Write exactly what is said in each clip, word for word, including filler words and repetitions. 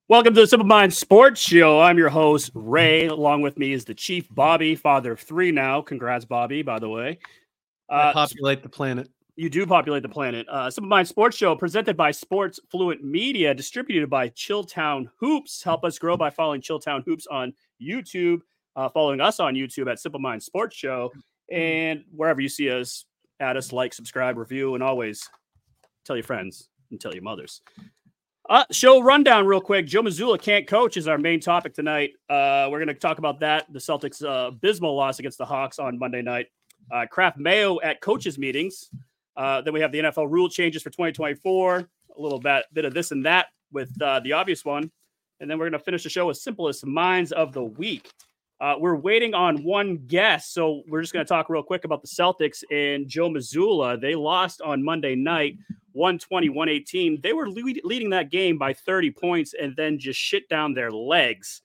Welcome to the Simple Mind Sports Show. I'm your host, Ray. Along with me is the Chief, Bobby, father of three now. Congrats, Bobby, by the way. Uh, I populate the planet. You do populate the planet. Uh, Simple Mind Sports Show presented by Sports Fluent Media, distributed by Chilltown Hoops. Help us grow by following Chilltown Hoops on YouTube, uh, following us on YouTube at Simple Mind Sports Show, and wherever you see us, add us, like, subscribe, review, and always tell your friends and tell your mothers. Uh, show rundown real quick. Joe Mazzulla can't coach is our main topic tonight. Uh, we're going to talk about that. The Celtics' uh, abysmal loss against the Hawks on Monday night. Uh, Kraft Mayo at coaches meetings. Uh, then we have the N F L rule changes for twenty twenty-four. A little bit, bit of this and that with uh, the obvious one. And then we're going to finish the show with Simplest Minds of the Week. Uh, we're waiting on one guest, so we're just going to talk real quick about the Celtics and Joe Mazzulla. They lost on Monday night, one twenty, one eighteen. They were lead, leading that game by thirty points and then just shit down their legs.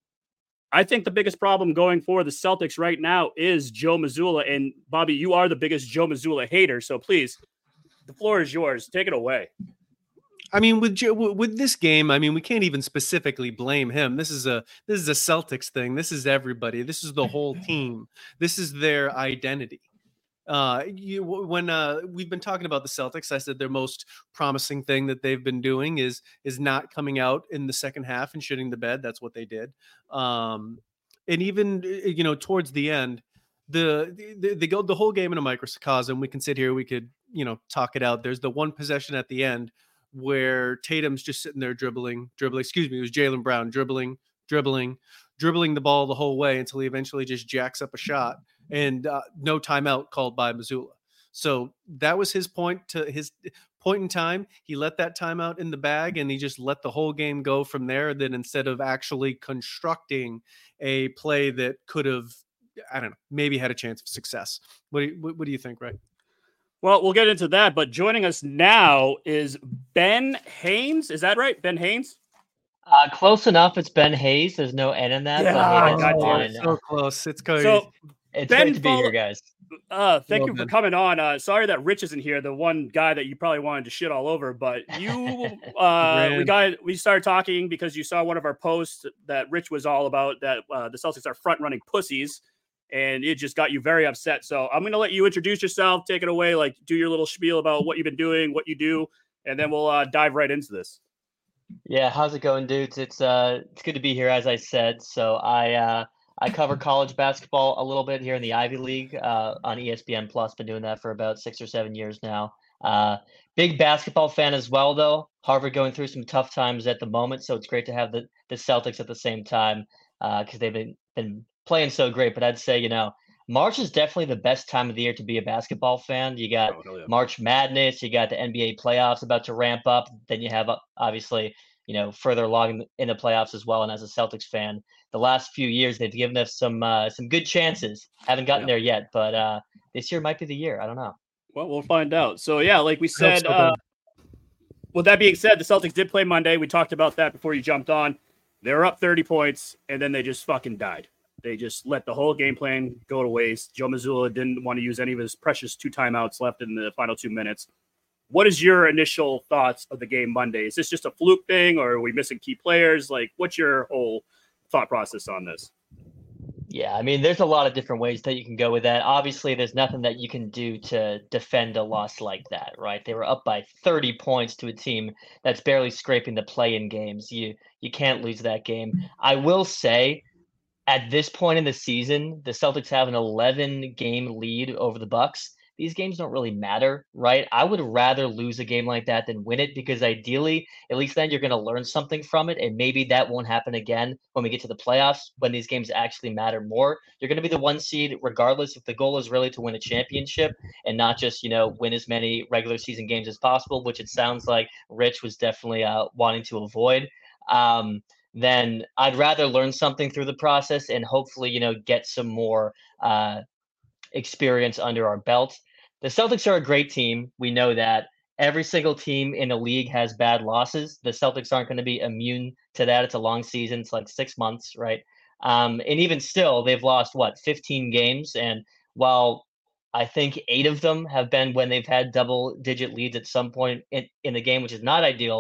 I think the biggest problem going for the Celtics right now is Joe Mazzulla. And, Bobby, you are the biggest Joe Mazzulla hater, so please, the floor is yours. Take it away. I mean, with with this game, I mean, we can't even specifically blame him. This is a this is a Celtics thing. This is everybody. This is the whole team. This is their identity. Uh, you, when uh, we've been talking about the Celtics, I said their most promising thing that they've been doing is is not coming out in the second half and shitting the bed. That's what they did. Um, and even you know towards the end, the the, the go the whole game in a microcosm. We can sit here. We could you know talk it out. There's the one possession at the end where Tatum's just sitting there dribbling, dribbling, excuse me, it was Jaylen Brown dribbling, dribbling, dribbling the ball the whole way until he eventually just jacks up a shot and uh, no timeout called by Mazzulla. So that was his point to his point in time. He let that timeout in the bag and he just let the whole game go from there. Then instead of actually constructing a play that could have, I don't know, maybe had a chance of success. What do you, what, what do you think, Ray? Well, we'll get into that, but joining us now is Ben Haynes. Is that right? Ben Haynes? Uh, close enough. It's Ben Hayes. There's no N in that. Yeah, but hey, oh, fine. So close. It's crazy. So, it's Ben great to be follow- here, guys. Uh, thank Well, you for Ben. coming on. Uh, sorry that Rich isn't here, the one guy that you probably wanted to shit all over, but you, uh, we got, we started talking because you saw one of our posts that Rich was all about that uh, the Celtics are front running pussies. And it just got you very upset. So I'm going to let you introduce yourself, take it away, like do your little spiel about what you've been doing, what you do, and then we'll uh, dive right into this. Yeah, how's it going, dudes? It's uh, it's good to be here, as I said. So I uh, I cover college basketball a little bit here in the Ivy League uh, on E S P N Plus. Been doing that for about six or seven years now. Uh, big basketball fan as well, though. Harvard going through some tough times at the moment, so it's great to have the the Celtics at the same time because uh, they've been been playing so great. But I'd say, you know, March is definitely the best time of the year to be a basketball fan. You got Oh, hell yeah. March Madness, you got the N B A playoffs about to ramp up. Then you have, uh, obviously, you know, further along in the, in the playoffs as well. And as a Celtics fan, the last few years, they've given us some uh, some good chances. Haven't gotten Yeah. there yet, but uh, this year might be the year. I don't know. Well, we'll find out. So, yeah, like we I hope said, so, uh, Ben. with that being said, the Celtics did play Monday. We talked about that before you jumped on. They were up thirty points, and then they just fucking died. They just let the whole game plan go to waste. Joe Mazzulla didn't want to use any of his precious two timeouts left in the final two minutes. What is your initial thoughts of the game Monday? Is this just a fluke thing, or are we missing key players? Like, what's your whole thought process on this? Yeah, I mean, there's a lot of different ways that you can go with that. Obviously, there's nothing that you can do to defend a loss like that, right? They were up by thirty points to a team that's barely scraping the play-in games. You you can't lose that game. I will say, at this point in the season, the Celtics have an eleven game lead over the Bucks. These games don't really matter, right? I would rather lose a game like that than win it because ideally, at least then you're going to learn something from it. And maybe that won't happen again when we get to the playoffs, when these games actually matter more. You're going to be the one seed regardless if the goal is really to win a championship and not just, you know, win as many regular season games as possible, which it sounds like Rich was definitely uh, wanting to avoid. Um, then I'd rather learn something through the process and hopefully, you know, get some more uh, experience under our belt. The Celtics are a great team. We know that. Every single team in the league has bad losses. The Celtics aren't going to be immune to that. It's a long season. It's like six months, right? Um, and even still, they've lost, what, fifteen games? And while I think eight of them have been when they've had double-digit leads at some point in, in the game, which is not ideal,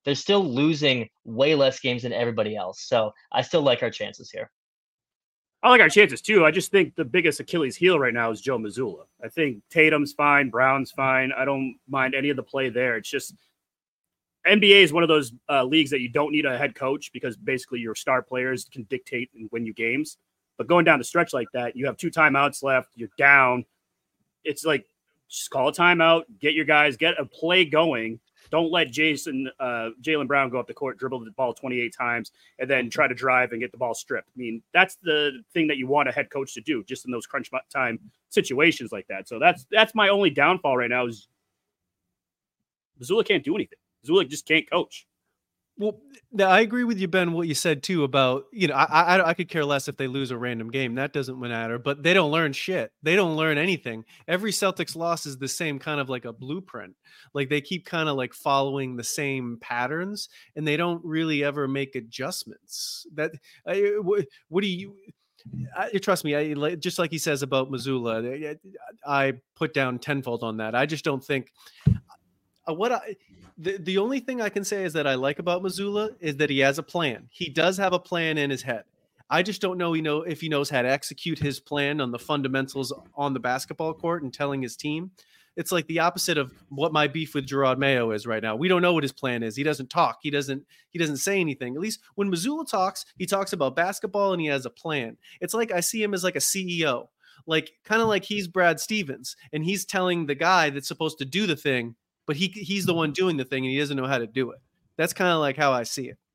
they're still losing way less games than everybody else. So I still like our chances here. I like our chances too. I just think the biggest Achilles heel right now is Joe Mazzulla. I think Tatum's fine, Brown's fine. I don't mind any of the play there. It's just N B A is one of those uh, leagues that you don't need a head coach because basically your star players can dictate and win you games. But going down the stretch like that, you have two timeouts left, you're down. It's like, just call a timeout, get your guys, get a play going. Don't let Jason, uh, Jaylen Brown go up the court, dribble the ball twenty-eight times, and then try to drive and get the ball stripped. I mean, that's the thing that you want a head coach to do, just in those crunch time situations like that. So that's that's my only downfall right now is Mazzulla can't do anything. Mazzulla just can't coach. Well, now I agree with you, Ben, what you said too about, you know, I, I I could care less if they lose a random game. That doesn't matter, but they don't learn shit. They don't learn anything. Every Celtics loss is the same kind of like a blueprint. Like they keep kind of like following the same patterns and they don't really ever make adjustments. That, I, what, what do you, I, trust me, I, just like he says about Mazzulla, I, I put down tenfold on that. I just don't think, uh, what I, The the only thing I can say is that I like about Mazzulla is that he has a plan. He does have a plan in his head. I just don't know, you know, if he knows how to execute his plan on the fundamentals on the basketball court and telling his team. It's like the opposite of what my beef with Gerard Mayo is right now. We don't know what his plan is. He doesn't talk. He doesn't he doesn't say anything. At least when Mazzulla talks, he talks about basketball and he has a plan. It's like I see him as like a C E O, like kind of like he's Brad Stevens and he's telling the guy that's supposed to do the thing, but he he's the one doing the thing and he doesn't know how to do it. That's kind of like how I see it.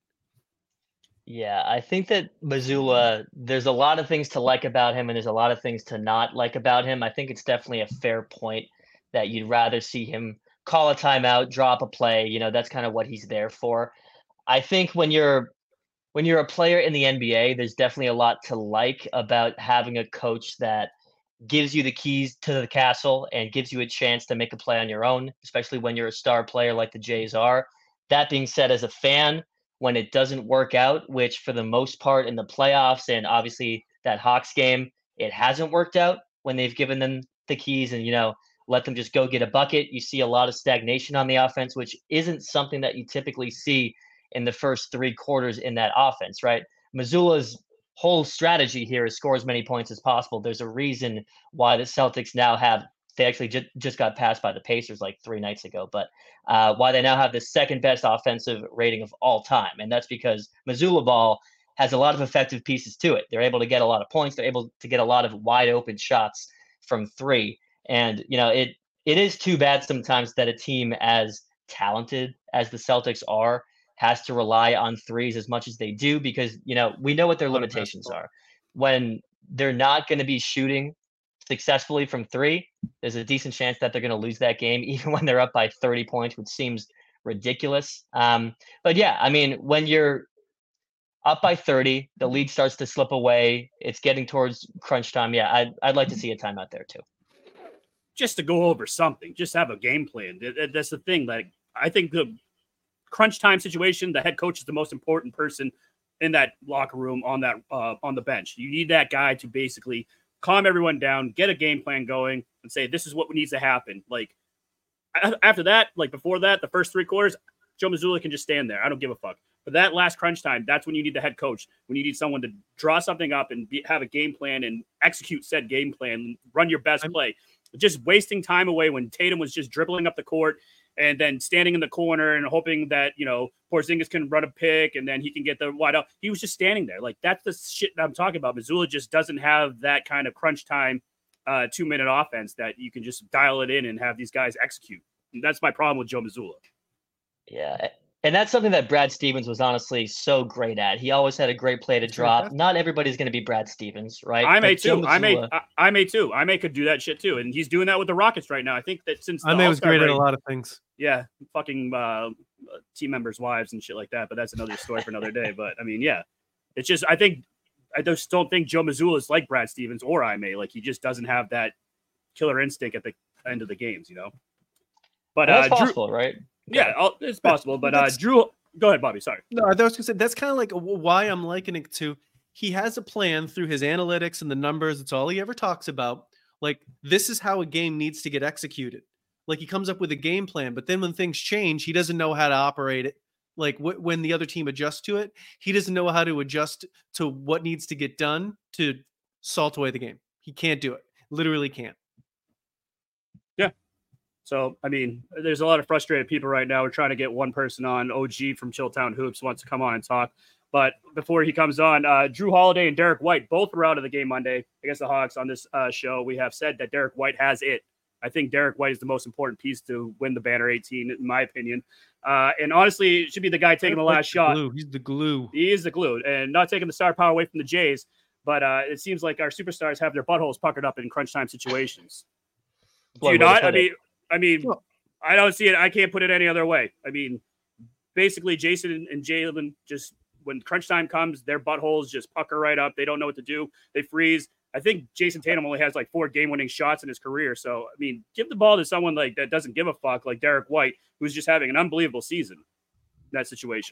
Yeah, I think that Mazzulla, there's a lot of things to like about him and there's a lot of things to not like about him. I think it's definitely a fair point that you'd rather see him call a timeout, drop a play. You know, that's kind of what he's there for. I think when you're when you're a player in the N B A, there's definitely a lot to like about having a coach that gives you the keys to the castle and gives you a chance to make a play on your own, especially when you're a star player like the Jays are. That being said, as a fan, when it doesn't work out, which for the most part in the playoffs and obviously that Hawks game, it hasn't worked out when they've given them the keys and, you know, let them just go get a bucket. You see a lot of stagnation on the offense, which isn't something that you typically see in the first three quarters in that offense, right? Mazzulla's whole strategy here is score as many points as possible. There's a reason why the Celtics now have, they actually ju- just got passed by the Pacers like three nights ago, but uh, why they now have the second best offensive rating of all time. And that's because Mazzulla ball has a lot of effective pieces to it. They're able to get a lot of points. They're able to get a lot of wide open shots from three. And, you know, it it is too bad sometimes that a team as talented as the Celtics are has to rely on threes as much as they do because, you know, we know what their limitations are. When they're not going to be shooting successfully from three, there's a decent chance that they're going to lose that game, even when they're up by thirty points, which seems ridiculous. Um, but yeah, I mean, when you're up by thirty, the lead starts to slip away. It's getting towards crunch time. Yeah, I'd, I'd like to see a timeout there too. Just to go over something, just have a game plan. That's the thing. Like, I think the crunch time situation, the head coach is the most important person in that locker room on that uh, on the bench. You need that guy to basically calm everyone down, get a game plan going, and say this is what needs to happen. Like after that, like before that, the first three quarters, Joe Mazzulla can just stand there. I don't give a fuck. But that last crunch time, that's when you need the head coach. When you need someone to draw something up and be, have a game plan and execute said game plan, run your best play. Just wasting time away when Tatum was just dribbling up the court and then standing in the corner and hoping that, you know, Porzingis can run a pick and then he can get the wide out. He was just standing there. Like, that's the shit that I'm talking about. Mazzulla just doesn't have that kind of crunch time, uh, two-minute offense that you can just dial it in and have these guys execute. And that's my problem with Joe Mazzulla. Yeah. And that's something that Brad Stevens was honestly so great at. He always had a great play to drop. Not everybody's going to be Brad Stevens, right? I may too. I may. I, I may too. I may could do that shit too, and he's doing that with the Rockets right now. I think that since I may was great break, at a lot of things. Yeah, fucking uh, team members' wives and shit like that. But that's another story for another day. But I mean, yeah, it's just I think I just don't think Joe Mazzulla is like Brad Stevens or I may. Like he just doesn't have that killer instinct at the end of the games, you know. But well, that's uh, possible, Drew, right? Yeah, I'll, it's possible. But uh, Drew, go ahead, Bobby. Sorry. No, I was going to say that's kind of like why I'm likening it to. He has a plan through his analytics and the numbers. It's all he ever talks about. Like, this is how a game needs to get executed. Like, he comes up with a game plan, but then when things change, he doesn't know how to operate it. Like wh- when the other team adjusts to it, he doesn't know how to adjust to what needs to get done to salt away the game. He can't do it. Literally can't. Yeah. So, I mean, there's a lot of frustrated people right now. We're trying to get one person on. O G from Chilltown Hoops wants to come on and talk. But before he comes on, uh, Jrue Holiday and Derek White both were out of the game Monday against the Hawks. On this uh, show, we have said that Derek White has it. I think Derek White is the most important piece to win the Banner eighteen, in my opinion. Uh, and honestly, it should be the guy taking the last shot. Glue. He's the glue. He is the glue. And not taking the star power away from the Jays. But uh, it seems like our superstars have their buttholes puckered up in crunch time situations. Do you not? I mean, I mean, I don't see it. I can't put it any other way. I mean, basically, Jason and Jalen just, when crunch time comes, their buttholes just pucker right up. They don't know what to do. They freeze. I think Jason Tatum only has like four game-winning shots in his career. So, I mean, give the ball to someone like that doesn't give a fuck, like Derek White, who's just having an unbelievable season in that situation.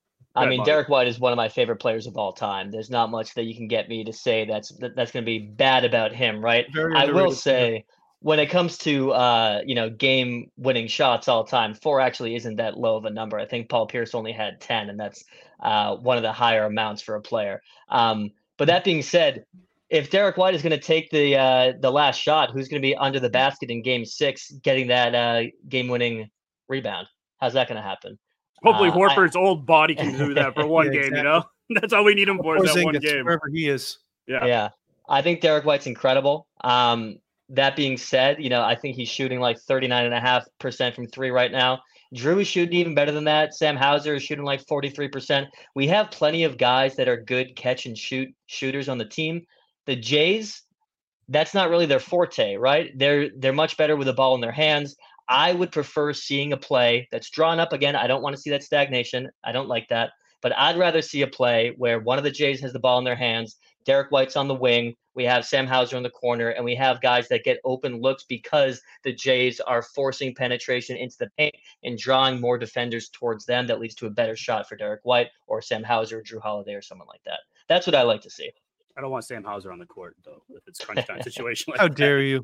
I mean, Derek White is one of my favorite players of all time. There's not much that you can get me to say that's that, that's going to be bad about him, right? Very I will underrated. say, when it comes to uh, you know, game-winning shots all time, four actually isn't that low of a number. I think Paul Pierce only had ten, and that's uh, one of the higher amounts for a player. Um, but that being said, if Derek White is going to take the uh, the last shot, who's going to be under the basket in Game Six, getting that uh, game-winning rebound? How's that going to happen? Hopefully, Uh, Horford's I, old body can do that for one yeah, game. exactly. You know, that's all we need him for is that Porzingis, one game. Wherever he is. Yeah, yeah. I think Derek White's incredible. Um, that being said, you know, I think he's shooting like thirty-nine and a half percent from three right now. Jrue is shooting even better than that. Sam Hauser is shooting like forty-three percent. We have plenty of guys that are good catch and shoot shooters on the team. The Jays, that's not really their forte, right? They're they're much better with the ball in their hands. I would prefer seeing a play that's drawn up again. I don't want to see that stagnation. I don't like that. But I'd rather see a play where one of the Jays has the ball in their hands, Derek White's on the wing, we have Sam Hauser in the corner, and we have guys that get open looks because the Jays are forcing penetration into the paint and drawing more defenders towards them. That leads to a better shot for Derek White or Sam Hauser or Jrue Holiday or someone like that. That's what I like to see. I don't want Sam Hauser on the court, though, if it's crunch time situation. Like How that. dare you?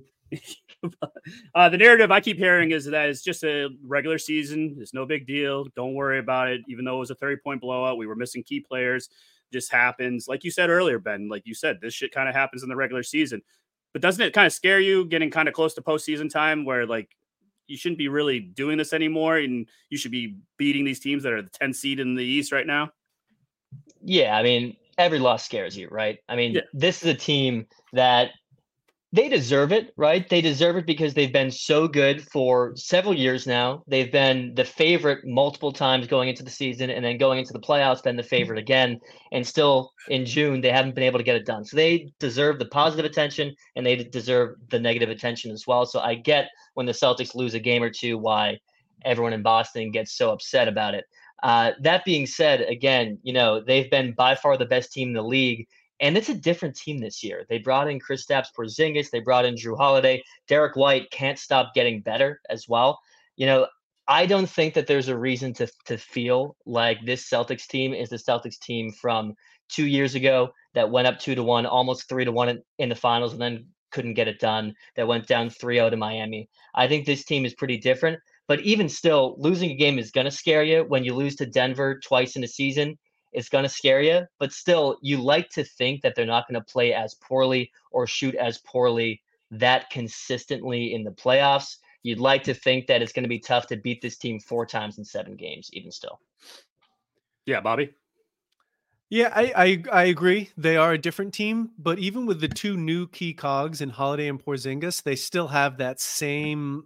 uh, the narrative I keep hearing is that it's just a regular season. It's no big deal. Don't worry about it. Even though it was a thirty-point blowout, we were missing key players. Just happens. Like you said earlier, Ben, like you said, this shit kind of happens in the regular season. But doesn't it kind of scare you getting kind of close to postseason time where, like, you shouldn't be really doing this anymore and you should be beating these teams that are the tenth seed in the East right now? Yeah, I mean, every loss scares you, right? I mean, Yeah. This is a team that they deserve it, right? They deserve it because they've been so good for several years now. They've been the favorite multiple times going into the season, and then going into the playoffs, been the favorite again. And still in June, they haven't been able to get it done. So they deserve the positive attention, and they deserve the negative attention as well. So I get when the Celtics lose a game or two, why everyone in Boston gets so upset about it. Uh, that being said, again, you know, they've been by far the best team in the league. And it's a different team this year. They brought in Kristaps Porzingis. They brought in Jrue Holiday. Derek White can't stop getting better as well. You know, I don't think that there's a reason to to feel like this Celtics team is the Celtics team from two years ago that went up two to one, almost three to one in, in the finals, and then couldn't get it done. That went down three oh to Miami. I think this team is pretty different. But even still, losing a game is going to scare you. When you lose to Denver twice in a season, it's going to scare you, but still, you like to think that they're not going to play as poorly or shoot as poorly that consistently in the playoffs. You'd like to think that it's going to be tough to beat this team four times in seven games, even still. Yeah, Bobby? Yeah, I, I I agree. They are a different team, but even with the two new key cogs in Holiday and Porzingis, they still have that same...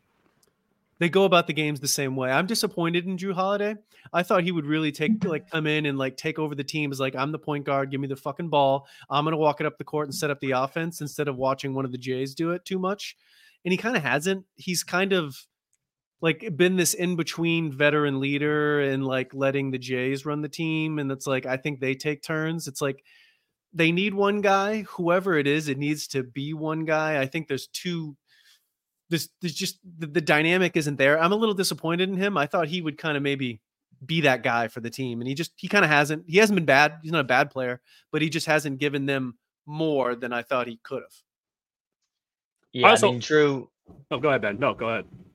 They go about the games the same way. I'm disappointed in Jrue Holiday. I thought he would really take, like, come in and like take over the team. As like, I'm the point guard. Give me the fucking ball. I'm gonna walk it up the court and set up the offense instead of watching one of the Jays do it too much. And he kind of hasn't. He's kind of like been this in between veteran leader and like letting the Jays run the team. And it's like I think they take turns. It's like they need one guy, whoever it is. It needs to be one guy. I think there's two. This, there's just the, the dynamic isn't there. I'm a little disappointed in him. I thought he would kind of maybe be that guy for the team. And he just, he kind of hasn't, he hasn't been bad. He's not a bad player, but he just hasn't given them more than I thought he could have. Yeah, Also- I mean, Jrue, Oh, go ahead, Ben. No, go ahead.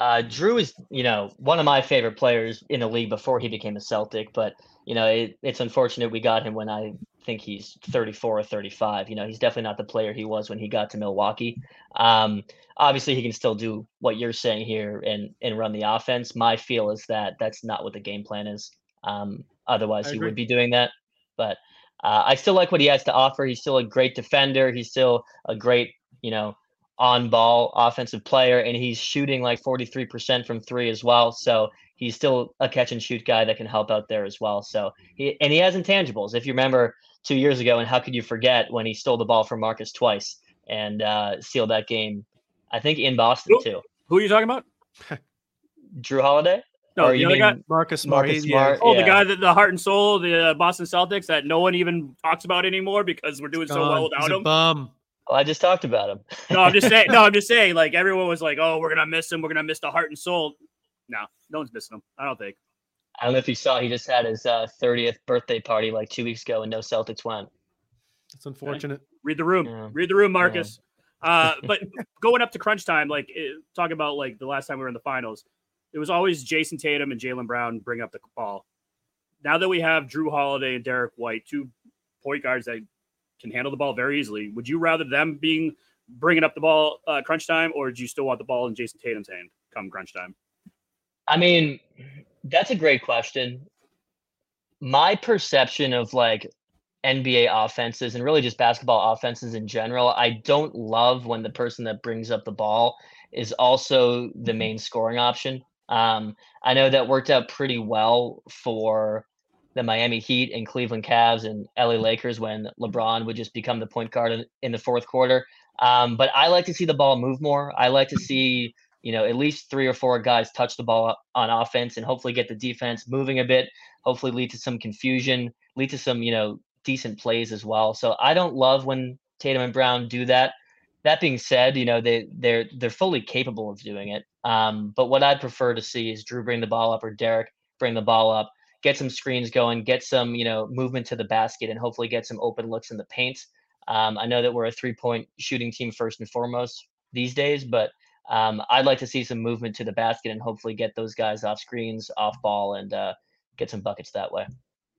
Uh, Drew is, you know, one of my favorite players in the league before he became a Celtic, but you know, it, it's unfortunate we got him when I think he's thirty-four or thirty-five. You know, he's definitely not the player he was when he got to Milwaukee. Um, obviously, he can still do what you're saying here and and run the offense. My feel is that that's not what the game plan is. Um, otherwise, I he agree. would be doing that. But uh, I still like what he has to offer. He's still a great defender. He's still a great, you know, on ball offensive player, and he's shooting like forty-three percent from three as well. So he's still a catch and shoot guy that can help out there as well. So he and he has intangibles. If you remember two years ago, and how could you forget when he stole the ball from Marcus twice and uh, sealed that game? I think in Boston Who, too. who are you talking about? Drew Holiday. No, or the you other mean guy. Marcus Smart. Marcus he- yeah, Smart? Oh, the Yeah. guy that the heart and soul, of the uh, Boston Celtics that no one even talks about anymore because we're doing so gone. well He's without a him. bum. Well, I just talked about him. No, I'm just saying. No, I'm just saying. Like everyone was like, "Oh, we're gonna miss him. We're gonna miss the heart and soul." No, no one's missing him. I don't think. I don't know if you saw, he just had his uh, thirtieth birthday party like two weeks ago, and no Celtics went. It's unfortunate. Read the room. Yeah. Read the room, Marcus. Uh, but going up to crunch time, like it, talking about like the last time we were in the finals, it was always Jason Tatum and Jaylen Brown bring up the ball. Now that we have Drew Holiday and Derek White, two point guards that can handle the ball very easily, would you rather them being bringing up the ball uh, crunch time, or do you still want the ball in Jason Tatum's hand come crunch time? I mean, that's a great question. My perception of like N B A offenses and really just basketball offenses in general, I don't love when the person that brings up the ball is also the main scoring option. Um, I know that worked out pretty well for the Miami Heat and Cleveland Cavs and L A Lakers when LeBron would just become the point guard in, in the fourth quarter. Um, but I like to see the ball move more. I like to see, you know, at least three or four guys touch the ball on offense and hopefully get the defense moving a bit, hopefully lead to some confusion, lead to some, you know, decent plays as well. So I don't love when Tatum and Brown do that. That being said, you know, they they're they're fully capable of doing it. Um, but what I'd prefer to see is Drew bring the ball up or Derek bring the ball up, get some screens going, get some, you know, movement to the basket, and hopefully get some open looks in the paint. Um, I know that we're a three-point shooting team first and foremost these days, but um, I'd like to see some movement to the basket and hopefully get those guys off screens, off ball, and uh, get some buckets that way.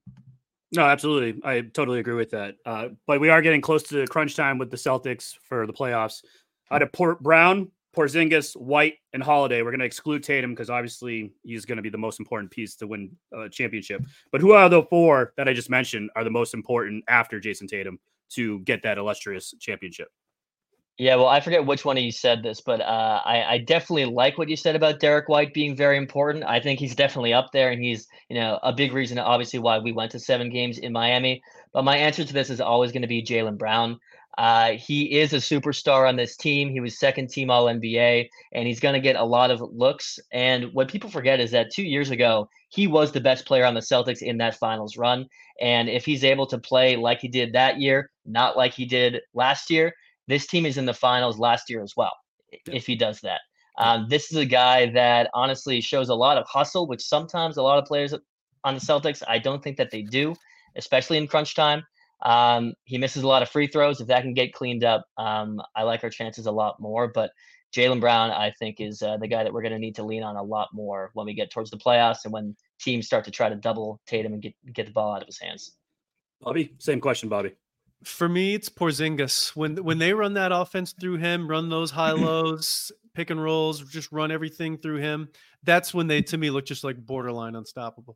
No, absolutely. I totally agree with that. Uh, but we are getting close to crunch time with the Celtics for the playoffs. Out of Port Brown, Porzingis, White, and Holiday, we're going to exclude Tatum because obviously he's going to be the most important piece to win a championship. But who are the four that I just mentioned are the most important after Jason Tatum to get that illustrious championship? Yeah, well, I forget which one of you said this, but uh, I, I definitely like what you said about Derek White being very important. I think he's definitely up there, and he's, you know, a big reason, obviously, why we went to seven games in Miami. But my answer to this is always going to be Jaylen Brown. Uh, he is a superstar on this team. He was second team All N B A, and he's going to get a lot of looks. And what people forget is that two years ago, he was the best player on the Celtics in that finals run. And if he's able to play like he did that year, not like he did last year, this team is in the finals last year as well, if he does that. Um, this is a guy that honestly shows a lot of hustle, which sometimes a lot of players on the Celtics, I don't think that they do, especially in crunch time. Um, he misses a lot of free throws. If that can get cleaned up, um, I like our chances a lot more. But Jaylen Brown, I think, is uh, the guy that we're going to need to lean on a lot more when we get towards the playoffs and when teams start to try to double Tatum and get, get the ball out of his hands. Bobby, same question, Bobby. For me, it's Porzingis. When when they run that offense through him, run those high lows, pick and rolls, just run everything through him. That's when they, to me, look just like borderline unstoppable.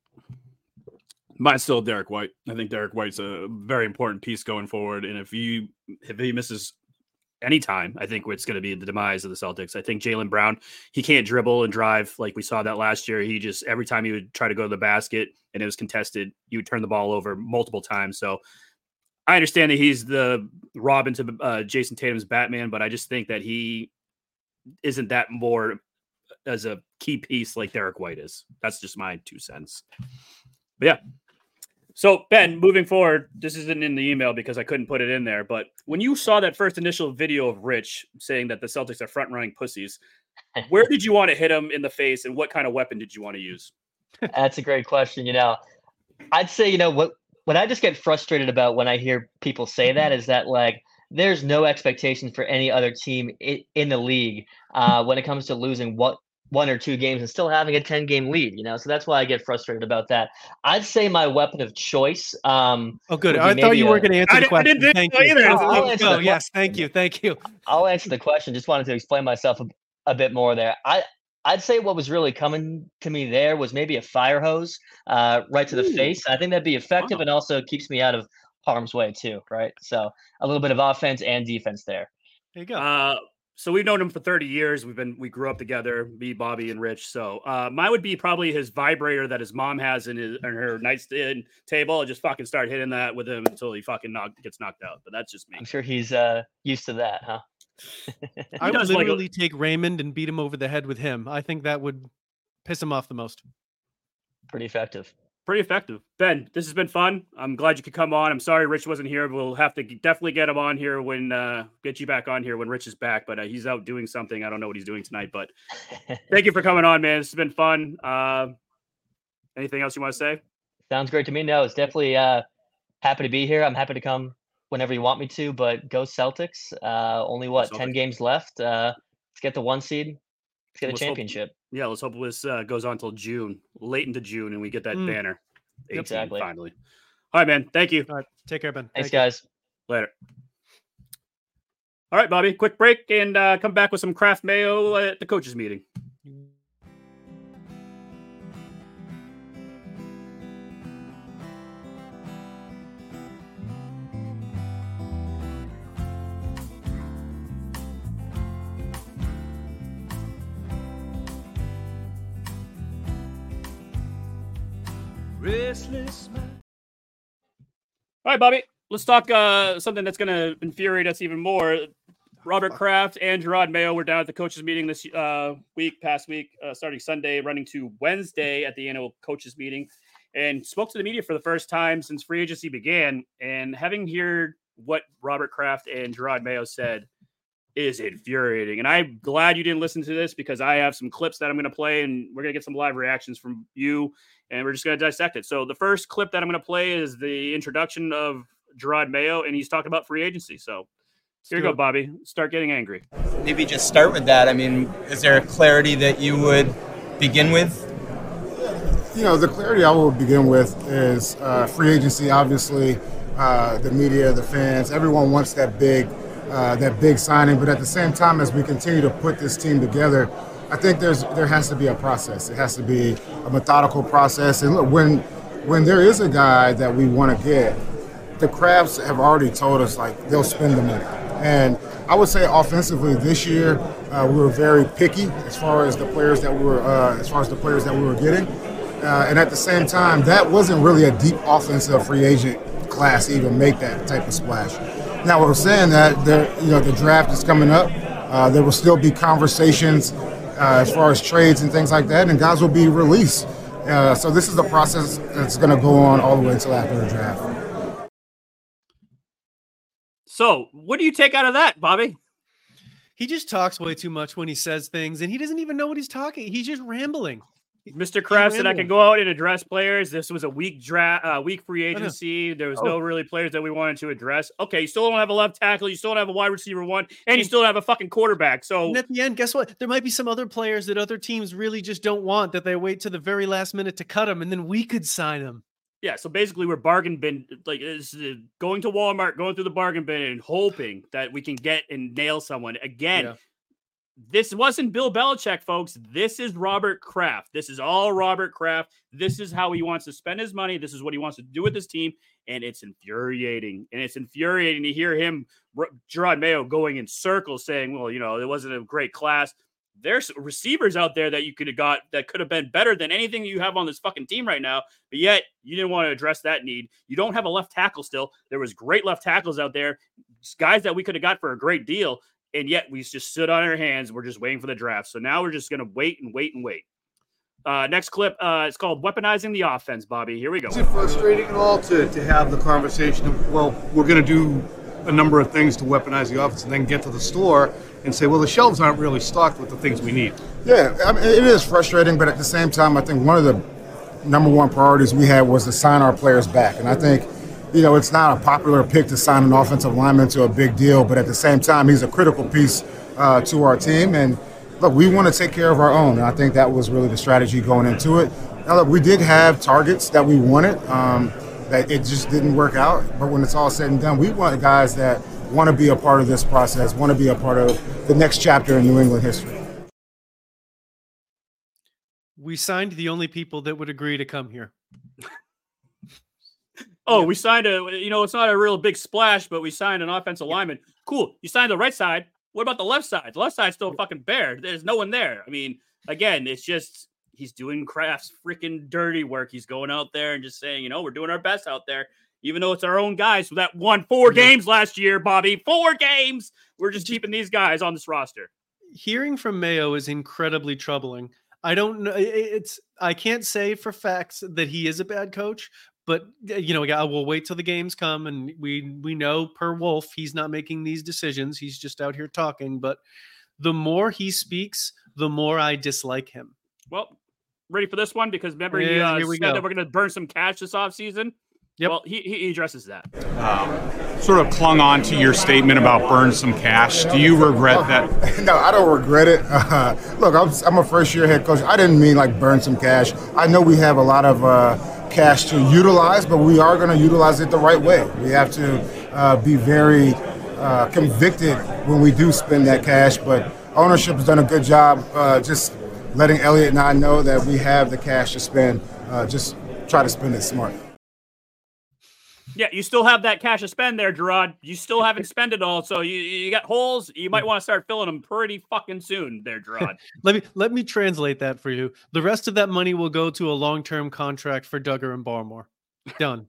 Mine's still Derek White. I think Derek White's a very important piece going forward. And if he if he misses any time, I think it's going to be the demise of the Celtics. I think Jaylen Brown, he can't dribble and drive like we saw that last year. He just, every time he would try to go to the basket and it was contested, he would turn the ball over multiple times. So I understand that he's the Robin to uh, Jason Tatum's Batman, but I just think that he isn't that more as a key piece like Derek White is. That's just my two cents. But yeah. So, Ben, moving forward, this isn't in the email because I couldn't put it in there, but when you saw that first initial video of Rich saying that the Celtics are front-running pussies, where did you want to hit him in the face, and what kind of weapon did you want to use? That's a great question. You know, I'd say, you know, what what I just get frustrated about when I hear people say that is that, like, there's no expectation for any other team in, in the league uh, when it comes to losing what one or two games and still having a ten game lead, you know, so that's why I get frustrated about that. I'd say my weapon of choice. Um, oh, good. I thought you a, were going to answer I the question. I didn't thank think you. either. I'll, I'll answer oh, yes, thank you, thank you. I'll answer the question. Just wanted to explain myself a, a bit more there. I I'd say what was really coming to me there was maybe a fire hose uh, right to the Ooh. face. I think that'd be effective wow. and also keeps me out of harm's way too, right? So a little bit of offense and defense there. There you go. Uh, so we've known him for thirty years. We've been we grew up together, me, Bobby, and Rich. So uh, mine would be probably his vibrator that his mom has in his in her nightstand table. I just fucking start hitting that with him until he fucking knock, gets knocked out. But that's just me. I'm sure he's uh, used to that, huh? I would literally like, take Raymond and beat him over the head with him. I think that would piss him off the most. Pretty effective. Pretty effective. Ben, this has been fun. I'm glad you could come on. I'm sorry Rich wasn't here. We'll have to definitely get him on here when uh, get you back on here when Rich is back. But uh, he's out doing something. I don't know what he's doing tonight. But thank you for coming on, man. This has been fun. Uh, anything else you want to say? Sounds great to me. No, it's definitely uh, happy to be here. I'm happy to come whenever you want me to. But go Celtics. Uh, only what Celtics. ten games left. Uh, let's get the one seed. Let's get a let's championship. Hope, yeah, let's hope this uh, goes on until June, late into June, and we get that mm. banner. Exactly. Finally. All right, man. Thank you. All right. Take care, Ben. Thanks, Thank guys. You. Later. All right, Bobby. Quick break and uh, come back with some Kraft Mayo at the coaches meeting. Restless man. All right, Bobby. Let's talk uh, something that's going to infuriate us even more. Robert Kraft and Gerard Mayo were down at the coaches meeting this uh, week, past week, uh, starting Sunday, running to Wednesday at the annual coaches meeting, and spoke to the media for the first time since free agency began. And having heard what Robert Kraft and Gerard Mayo said is infuriating. And I'm glad you didn't listen to this because I have some clips that I'm going to play and we're going to get some live reactions from you and we're just going to dissect it. So the first clip that I'm going to play is the introduction of Gerard Mayo and he's talking about free agency. So here you go, Bobby. Start getting angry. Maybe just start with that. I mean, is there a clarity that you would begin with? You know, the clarity I would begin with is uh, free agency, obviously, uh, the media, the fans, everyone wants that big Uh, that big signing, but at the same time, as we continue to put this team together, I think there's there has to be a process. It has to be a methodical process. And look, when when there is a guy that we want to get, the Krafts have already told us like they'll spend the money. And I would say offensively this year, uh, we were very picky as far as the players that we were uh, as far as the players that we were getting. Uh, and at the same time, that wasn't really a deep offensive free agent class to even make that type of splash. Now, we're saying that there, you know, the draft is coming up. Uh, there will still be conversations uh, as far as trades and things like that, and guys will be released. Uh, so this is a process that's going to go on all the way until after the draft. So, what do you take out of that, Bobby? He just talks way too much when he says things, and he doesn't even know what he's talking. He's just rambling. Mister Kraft said I could go out and address players. This was a weak draft, uh, weak free agency. There was oh. no really players that we wanted to address. Okay, you still don't have a left tackle. You still don't have a wide receiver one, and you still don't have a fucking quarterback. So and at the end, guess what? There might be some other players that other teams really just don't want that they wait to the very last minute to cut them, and then we could sign them. Yeah, so basically we're bargain bin, like is going to Walmart, going through the bargain bin and hoping that we can get and nail someone. Again, yeah. This wasn't Bill Belichick, folks. This is Robert Kraft. This is all Robert Kraft. This is how he wants to spend his money. This is what he wants to do with his team, and it's infuriating. And it's infuriating to hear him, Gerard Mayo, going in circles saying, well, you know, it wasn't a great class. There's receivers out there that you could have got that could have been better than anything you have on this fucking team right now. But yet you didn't want to address that need. You don't have a left tackle still. There was great left tackles out there, guys that we could have got for a great deal. And yet we just stood on our hands. We're just waiting for the draft. So now we're just going to wait and wait and wait. Uh, next clip, uh, it's called Weaponizing the Offense, Bobby. Here we go. Is it frustrating at all to, to have the conversation of, well, we're going to do a number of things to weaponize the offense and then get to the store and say, well, the shelves aren't really stocked with the things we need? Yeah, I mean, it is frustrating, but at the same time, I think one of the number one priorities we had was to sign our players back. And I think, you know, it's not a popular pick to sign an offensive lineman to a big deal, but at the same time, he's a critical piece uh, to our team. And look, we want to take care of our own. And I think that was really the strategy going into it. Now, look, we did have targets that we wanted, um, that it just didn't work out. But when it's all said and done, we want guys that want to be a part of this process, want to be a part of the next chapter in New England history. We signed the only people that would agree to come here. Oh, yeah. we signed a, you know, it's not a real big splash, but we signed an offensive yeah. lineman. Cool. You signed the right side. What about the left side? The left side's still fucking bare. There's no one there. I mean, again, it's just, he's doing Kraft's freaking dirty work. He's going out there and just saying, you know, we're doing our best out there, even though it's our own guys that won four yeah. games last year, Bobby. Four games. We're just keeping these guys on this roster. Hearing from Mayo is incredibly troubling. I don't know. It's, I can't say for facts that he is a bad coach, but you know, we'll wait till the games come, and we, we know per Wolf, he's not making these decisions. He's just out here talking, but the more he speaks, the more I dislike him. Well, ready for this one? Because remember, yeah, he uh, we said go. that we're going to burn some cash this offseason. Yep. Well, he, he addresses that. Um, sort of clung on to your statement about burn some cash. Do you regret that? No, I don't regret it. Uh, look, I'm, I'm a first-year head coach. I didn't mean like burn some cash. I know we have a lot of uh, cash to utilize, but we are going to utilize it the right way. We have to uh, be very uh, convicted when we do spend that cash, but ownership has done a good job uh, just letting Elliot and I know that we have the cash to spend. Uh, just try to spend it smart. Yeah, you still have that cash to spend there, Gerard. You still haven't spent it all, so you you got holes. You might want to start filling them pretty fucking soon there, Gerard. let me let me translate that for you. The rest of that money will go to a long-term contract for Duggar and Barmore. Done.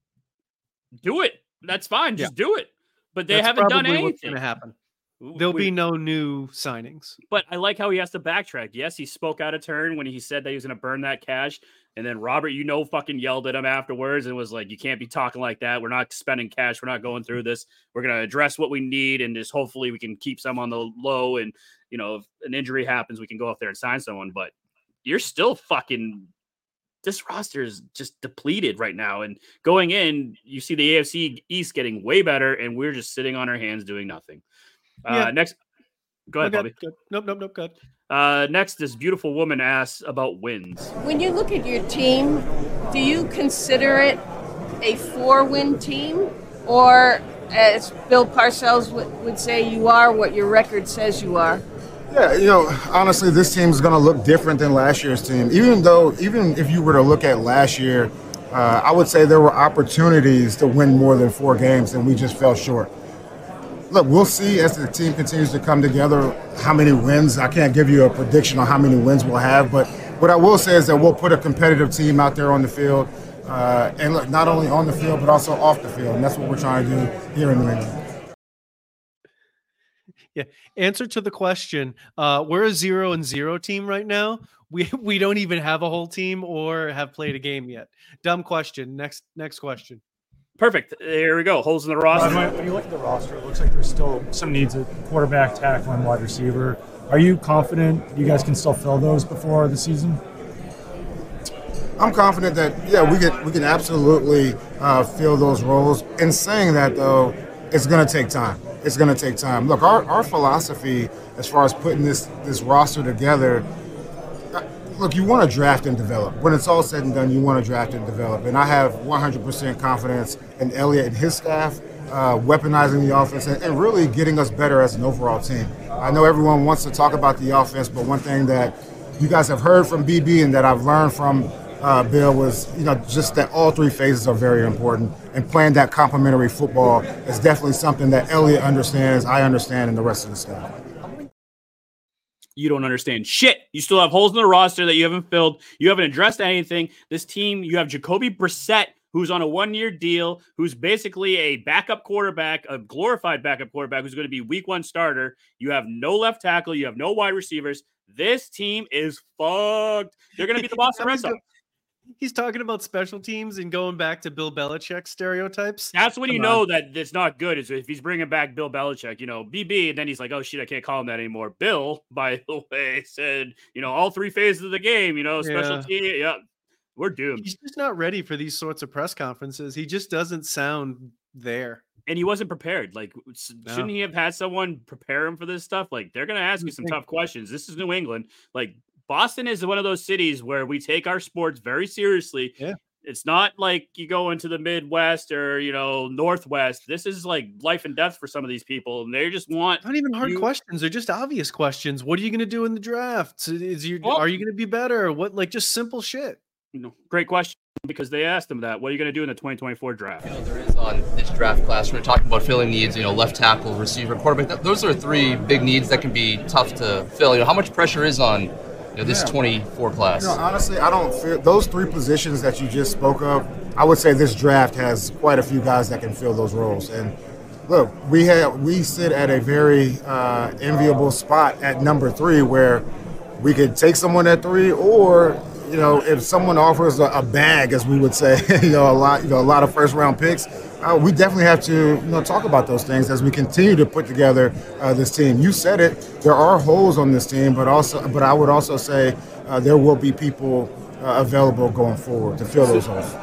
Do it. That's fine. Just yeah. do it. But they That's haven't done probably anything. What's going to happen. There'll we, be no new signings. But I like how he has to backtrack. Yes, he spoke out of turn when he said that he was going to burn that cash. And then Robert, you know, fucking yelled at him afterwards and was like, you can't be talking like that. We're not spending cash. We're not going through this. We're going to address what we need. And just hopefully we can keep some on the low. And, you know, if an injury happens, we can go up there and sign someone. But you're still fucking, this roster is just depleted right now. And going in, you see the A F C East getting way better. And we're just sitting on our hands doing nothing. Yeah. Uh, next, go ahead, okay, Bobby. Good. Nope, nope, nope, good. Uh, next, this beautiful woman asks about wins. When you look at your team, do you consider it a four-win team? Or, as Bill Parcells w- would say, you are what your record says you are? Yeah, you know, honestly, this team is going to look different than last year's team. Even though, even if you were to look at last year, uh, I would say there were opportunities to win more than four games, and we just fell short. Look, we'll see as the team continues to come together how many wins. I can't give you a prediction on how many wins we'll have, but what I will say is that we'll put a competitive team out there on the field, uh, and look, not only on the field, but also off the field, and that's what we're trying to do here in New England. Yeah. Answer to the question, uh, we're a zero and zero team right now. We we don't even have a whole team or have played a game yet. Dumb question. Next next question. Perfect. Here we go. Holes in the roster. When, when you look at the roster, it looks like there's still some needs at quarterback, tackle, and wide receiver. Are you confident you guys can still fill those before the season? I'm confident that, yeah, we can, we can absolutely uh, fill those roles. In saying that, though, it's going to take time. It's going to take time. Look, our, our philosophy as far as putting this, this roster together, look, you want to draft and develop. When it's all said and done, you want to draft and develop. And I have one hundred percent confidence in Elliott and his staff uh, weaponizing the offense and, and really getting us better as an overall team. I know everyone wants to talk about the offense, but one thing that you guys have heard from B B and that I've learned from uh, Bill was, you know, just that all three phases are very important. And playing that complementary football is definitely something that Elliott understands, I understand, and the rest of the staff. You don't understand shit. You still have holes in the roster that you haven't filled. You haven't addressed anything. This team, you have Jacoby Brissett, who's on a one-year deal, who's basically a backup quarterback, a glorified backup quarterback who's going to be week one starter. You have no left tackle. You have no wide receivers. This team is fucked. They're going to be the Boston Red Sox. He's talking about special teams and going back to Bill Belichick stereotypes. That's when Come you know on. that it's not good. Is if he's bringing back Bill Belichick, you know, B B, and then he's like, oh shit, I can't call him that anymore. Bill, by the way, said, you know, all three phases of the game, you know, special Yeah. team. Yeah, we're doomed. He's just not ready for these sorts of press conferences. He just doesn't sound there. And he wasn't prepared. Like, shouldn't No. he have had someone prepare him for this stuff? Like, they're going to ask you some tough questions. This is New England. Like, Boston is one of those cities where we take our sports very seriously. Yeah. It's not like you go into the Midwest or, you know, Northwest. This is like life and death for some of these people. And they just want Not even hard you- questions. They're just obvious questions. What are you going to do in the draft? Is you Well- are you going to be better? What, like, just simple shit. You know, great question, because they asked him that. What are you going to do in the twenty twenty-four draft? You know, there is on this draft class, we're talking about filling needs, you know, left tackle, receiver, quarterback. Th- Those are three big needs that can be tough to fill. You know, how much pressure is on, you know, this Yeah. twenty-four class? You know, honestly, I don't feel those three positions that you just spoke of. I would say this draft has quite a few guys that can fill those roles. And look, we have we sit at a very uh, enviable spot at number three, where we could take someone at three, or you know, if someone offers a, a bag, as we would say, you know, a lot, you know, a lot of first round picks, uh, we definitely have to, you know, talk about those things as we continue to put together uh, this team. You said it. There are holes on this team, but also, but I would also say uh, there will be people uh, available going forward to fill those holes.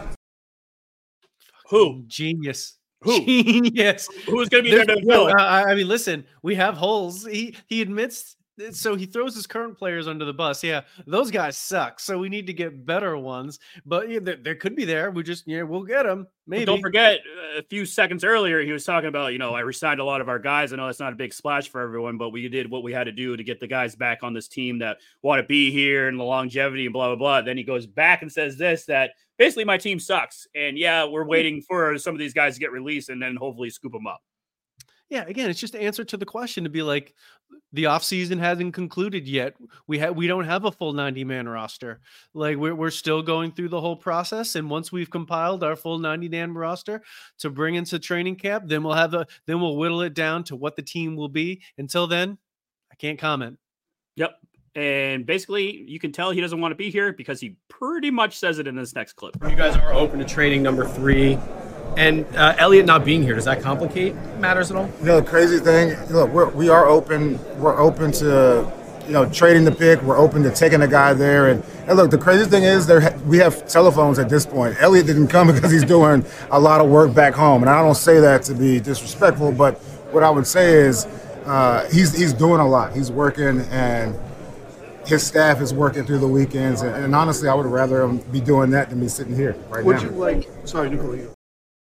Who? Genius. Who? Genius. Who's going to be there There's- to no, fill it? I I mean, listen, we have holes. He he admits, so he throws his current players under the bus. Yeah, those guys suck. So we need to get better ones. But yeah, there, there could be there. We just, yeah, we'll get them. Maybe. But don't forget, uh, a few seconds earlier, he was talking about, you know, I resigned a lot of our guys. I know that's not a big splash for everyone, but we did what we had to do to get the guys back on this team that want to be here and the longevity and blah, blah, blah. Then he goes back and says this, that basically my team sucks. And yeah, we're waiting for some of these guys to get released and then hopefully scoop them up. Yeah, again, it's just the answer to the question to be like, the offseason hasn't concluded yet. We have we don't have a full ninety man roster. Like we're we're still going through the whole process. And once we've compiled our full ninety man roster to bring into training camp, then we'll have a then we'll whittle it down to what the team will be. Until then, I can't comment. Yep. And basically, you can tell he doesn't want to be here because he pretty much says it in this next clip. You guys are open to trading number three. And uh, Elliott not being here, does that complicate matters at all? You know, the crazy thing, look, we're, we are open. We're open to, you know, trading the pick. We're open to taking a guy there. And, and look, the crazy thing is there we have telephones at this point. Elliott didn't come because he's doing a lot of work back home. And I don't say that to be disrespectful, but what I would say is uh, he's he's doing a lot. He's working, and his staff is working through the weekends. And, and honestly, I would rather him be doing that than be sitting here right Would now. you like? Sorry, Nicole. You.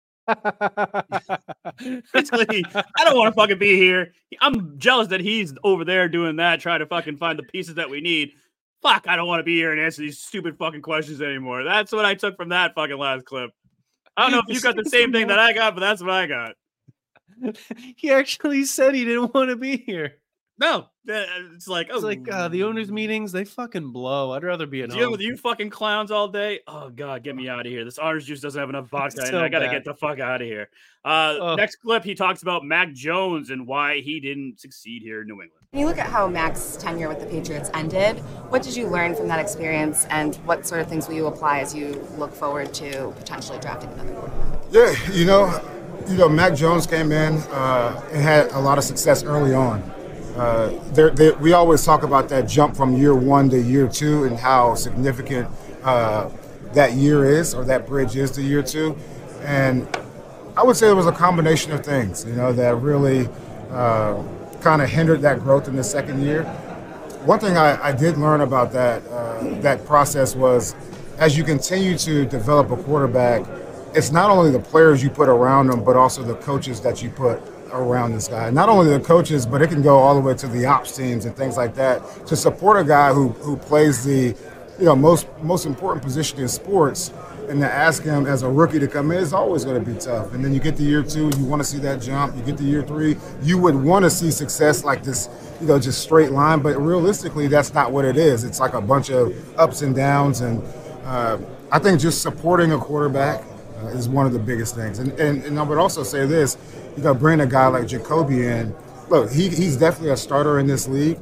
Basically, I don't want to fucking be here. I'm jealous that he's over there doing that, trying to fucking find the pieces that we need. Fuck, I don't want to be here and answer these stupid fucking questions anymore. That's what I took from that fucking last clip. I don't know if you got the same thing that I got, but that's what I got. He actually said he didn't want to be here. No, it's like, oh, It's like uh, the owners' meetings, they fucking blow. I'd rather be at dealing home. with you fucking clowns all day. Oh god, get me out of here. This orange juice doesn't have enough vodka, So and I gotta bad. get the fuck out of here. Uh, Oh. Next clip, he talks about Mac Jones and why he didn't succeed here in New England. When you look at how Mac's tenure with the Patriots ended, what did you learn from that experience, and what sort of things will you apply as you look forward to potentially drafting another quarterback? Yeah, you know, you know, Mac Jones came in uh, and had a lot of success early on. Uh, there, there, we always talk about that jump from year one to year two and how significant uh, that year is, or that bridge is to year two. And I would say it was a combination of things, you know, that really uh, kind of hindered that growth in the second year. One thing I, I did learn about that uh, that process was, as you continue to develop a quarterback, it's not only the players you put around them, but also the coaches that you put around this guy. Not only the coaches, but it can go all the way to the ops teams and things like that to support a guy who who plays the, you know, most most important position in sports. And to ask him as a rookie to come in is always going to be tough. And then you get to year two, you want to see that jump. You get to year three, you would want to see success like this, you know, just straight line. But realistically, that's not what it is. It's like a bunch of ups and downs. And uh, I think just supporting a quarterback uh, is one of the biggest things. And, and and I would also say this, you know, bring a guy like Jacoby in. Look, he he's definitely a starter in this league.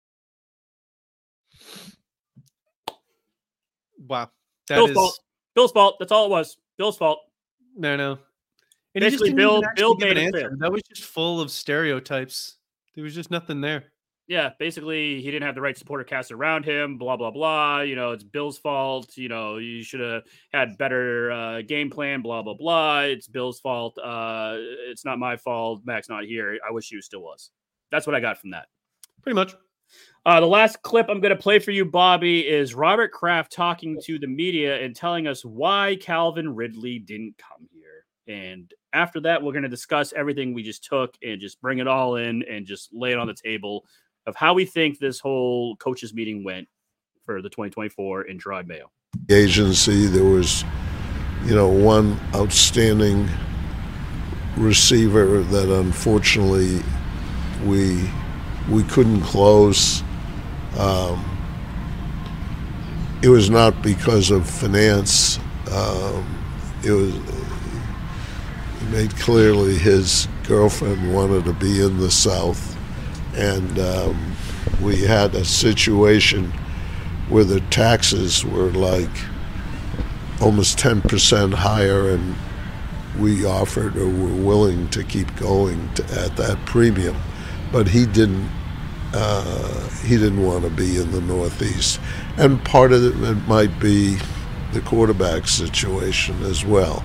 Wow. That Bill's is fault. Bill's fault. That's all it was. Bill's fault. no, no. And he just Basically, didn't Bill- even actually Bill give an made it answer. fair. That was just full of stereotypes. There was just nothing there. yeah, basically he didn't have the right supporter cast around him, blah, blah, blah. You know, it's Bill's fault. You know, you should have had better uh, game plan, blah, blah, blah. It's Bill's fault. Uh, it's not my fault. Mac's not here. I wish you still was. That's what I got from that. Pretty much. Uh, the last clip I'm going to play for you, Bobby, is Robert Kraft talking to the media and telling us why Calvin Ridley didn't come here. And after that, we're going to discuss everything we just took and just bring it all in and just lay it on the table of how we think this whole coaches meeting went for the twenty twenty-four in Gerard Mayo. Agency, there was, you know, one outstanding receiver that unfortunately we we couldn't close. Um, it was not because of finance. Um, it was it made clearly his girlfriend wanted to be in the South, and um, we had a situation where the taxes were like almost ten percent higher, and we offered or were willing to keep going to, at that premium, but he didn't. Uh, he didn't want to be in the Northeast, and part of it, it might be the quarterback situation as well.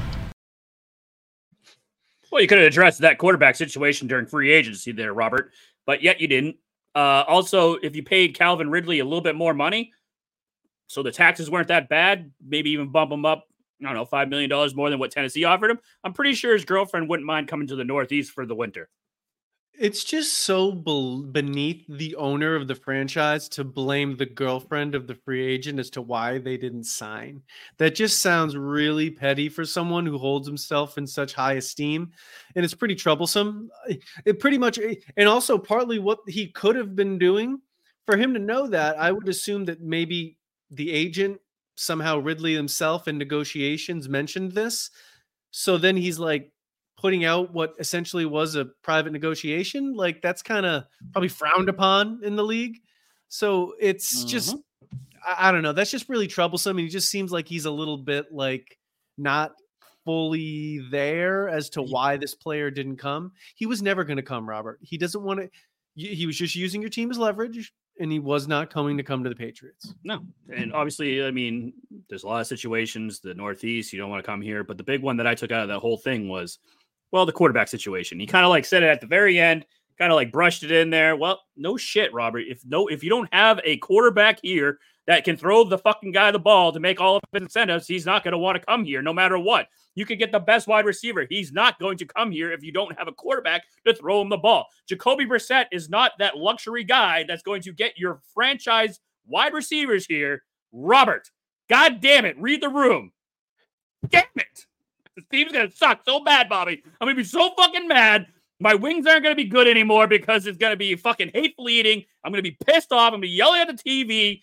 Well, you could have addressed that quarterback situation during free agency there, Robert, but yet you didn't. Uh, also, if you paid Calvin Ridley a little bit more money, so the taxes weren't that bad, maybe even bump him up, I don't know, five million dollars more than what Tennessee offered him, I'm pretty sure his girlfriend wouldn't mind coming to the Northeast for the winter. It's just so be- beneath the owner of the franchise to blame the girlfriend of the free agent as to why they didn't sign. That just sounds really petty for someone who holds himself in such high esteem, and it's pretty troublesome. It pretty much, and also partly what he could have been doing. For him to know that, I would assume that maybe the agent, somehow Ridley himself in negotiations, mentioned this. So then he's like, putting out what essentially was a private negotiation, like that's kind of probably frowned upon in the league. So it's mm-hmm. just, I, I don't know. That's just really troublesome. And he just seems like he's a little bit like not fully there as to why this player didn't come. He was never going to come, Robert. He doesn't want to, he was just using your team as leverage, and he was not coming to come to the Patriots. No. And obviously, I mean, there's a lot of situations, the Northeast, you don't want to come here. But the big one that I took out of that whole thing was, well, the quarterback situation. He kind of like said it at the very end, kind of like brushed it in there. Well, no shit, Robert. If no, if you don't have a quarterback here that can throw the fucking guy the ball to make all of his incentives, he's not going to want to come here no matter what. You could get the best wide receiver. He's not going to come here if you don't have a quarterback to throw him the ball. Jacoby Brissett is not that luxury guy that's going to get your franchise wide receivers here. Robert, God damn it, read the room. Damn it. This team's going to suck so bad, Bobby. I'm going to be so fucking mad. My wings aren't going to be good anymore because it's going to be fucking hateful eating. I'm going to be pissed off. I'm going to be yelling at the T V.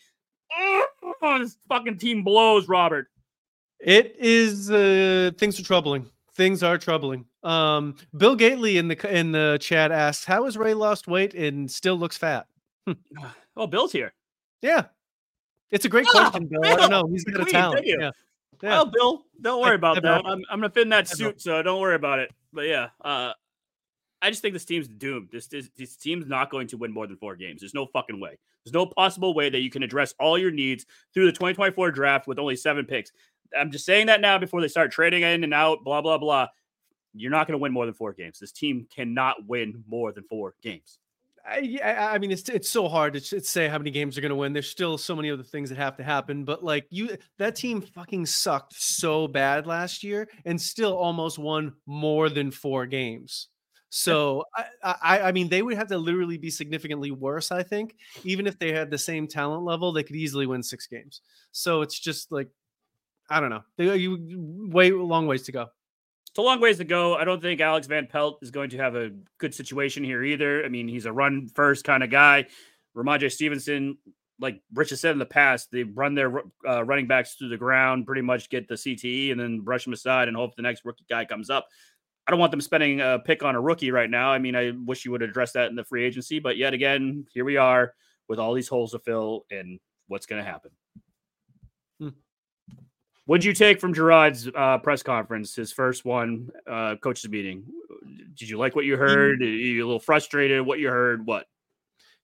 Oh, this fucking team blows, Robert. It is, uh, things are troubling. Things are troubling. Um, Bill Gately in the in the chat asks, how has Ray lost weight and still looks fat? Oh, Bill's here. Yeah. It's a great oh, question, Bill. Bill. I don't know. He's got a talent. Yeah. Yeah. Well, Bill, don't worry about that. I'm, I'm going to fit in that suit, so don't worry about it. But yeah, uh, I just think this team's doomed. This, this this team's not going to win more than four games. There's no fucking way. There's no possible way that you can address all your needs through the twenty twenty-four draft with only seven picks. I'm just saying that now before they start trading in and out, blah, blah, blah. You're not going to win more than four games. This team cannot win more than four games. I, I mean, it's it's so hard to, to say how many games they're going to win. There's still so many other things that have to happen. But like you, that team fucking sucked so bad last year and still almost won more than four games. So I, I, I mean, they would have to literally be significantly worse. I think even if they had the same talent level, they could easily win six games. So it's just like, I don't know. They you way long ways to go. It's a long ways to go. I don't think Alex Van Pelt is going to have a good situation here either. I mean, he's a run first kind of guy. Ramondre Stevenson, like Rich has said in the past, they run their uh, running backs through the ground, pretty much get the C T E and then brush them aside and hope the next rookie guy comes up. I don't want them spending a pick on a rookie right now. I mean, I wish you would address that in the free agency, but yet again, here we are with all these holes to fill and what's going to happen. Hmm. What'd you take from Gerard's uh, press conference, his first one, uh, coaches meeting? Did you like what you heard? Are you a little frustrated? What you heard? What?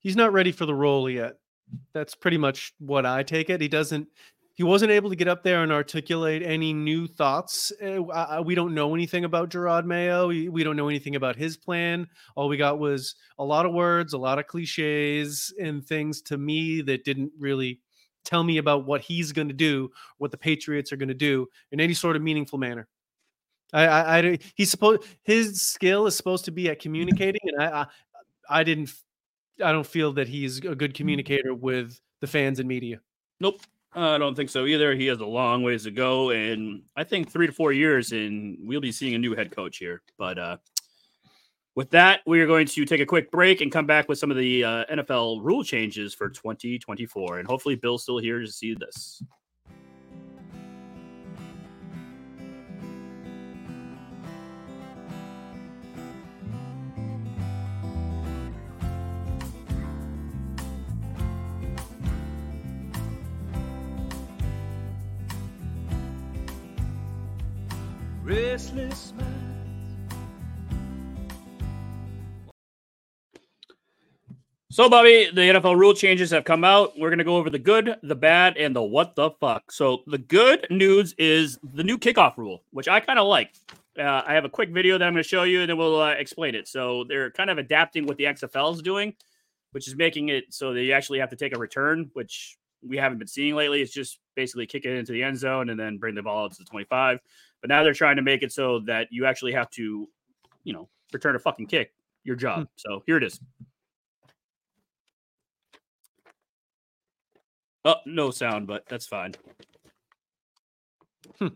he's not ready for the role yet. That's pretty much what I take it. He doesn't. He wasn't able to get up there and articulate any new thoughts. Uh, I, we don't know anything about Gerard Mayo. We, we don't know anything about his plan. All we got was a lot of words, a lot of cliches, and things to me that didn't really tell me about what he's going to do, what the Patriots are going to do in any sort of meaningful manner. I, I, I he's supposed his skill is supposed to be at communicating, and I, I, I didn't, I don't feel that he's a good communicator with the fans and media. Nope. I don't think so either. He has a long ways to go, and I think three to four years, and we'll be seeing a new head coach here. But uh, with that, we are going to take a quick break and come back with some of the uh, N F L rule changes for twenty twenty-four. And hopefully Bill's still here to see this. Restless mind. So, Bobby, the N F L rule changes have come out. We're going to go over the good, the bad, and the what the fuck. So, the good news is the new kickoff rule, which I kind of like. Uh, I have a quick video that I'm going to show you, and then we'll uh, explain it. So, they're kind of adapting what the X F L is doing, which is making it so that you actually have to take a return, which we haven't been seeing lately. It's just basically kick it into the end zone and then bring the ball up to the twenty-five. But now they're trying to make it so that you actually have to, you know, return a fucking kick, your job. Hmm. So here it is. Oh, no sound, but that's fine. Hmm.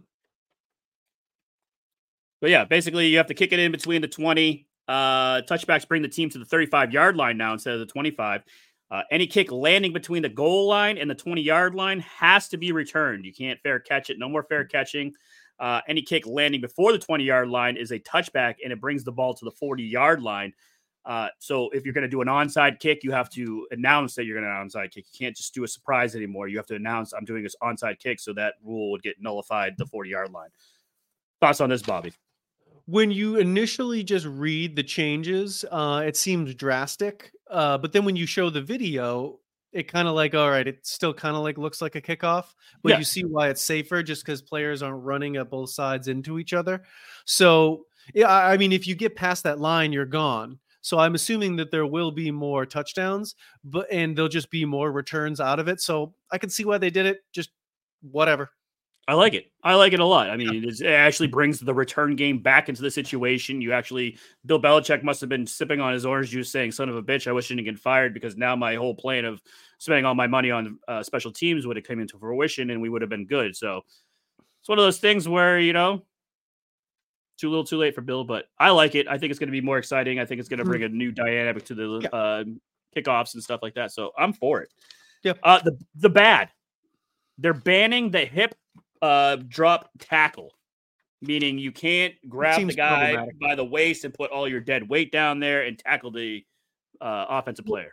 But yeah, basically you have to kick it in between the twenty. Uh, touchbacks bring the team to the thirty-five-yard line now instead of the twenty-five. Uh, any kick landing between the goal line and the twenty-yard line has to be returned. You can't fair catch it. No more fair catching. Uh, any kick landing before the twenty-yard line is a touchback, and it brings the ball to the forty-yard line. Uh, so if you're going to do an onside kick, you have to announce that you're going to onside kick. You can't just do a surprise anymore. You have to announce I'm doing this onside kick, so that rule would get nullified the forty-yard line. Thoughts on this, Bobby? When you initially just read the changes, uh, it seems drastic. Uh, but then when you show the video, it kind of like, all right, it still kind of like looks like a kickoff, but yeah. You see why it's safer just because players aren't running at both sides into each other. So, yeah, I mean, if you get past that line, you're gone. So I'm assuming that there will be more touchdowns, but and there'll just be more returns out of it. So I can see why they did it. Just whatever. I like it. I like it a lot. I mean, it actually brings the return game back into the situation. You actually, Bill Belichick must have been sipping on his orange juice saying, son of a bitch, I wish I didn't get fired because now my whole plan of spending all my money on uh, special teams would have come into fruition and we would have been good. So it's one of those things where, you know, too little, too late for Bill, but I like it. I think it's going to be more exciting. I think it's going to bring a new dynamic to the yeah. uh, kickoffs and stuff like that. So I'm for it. Yeah. Uh, the, the bad, they're banning the hip Uh, drop tackle, meaning you can't grab the guy by the waist and put all your dead weight down there and tackle the uh, offensive player.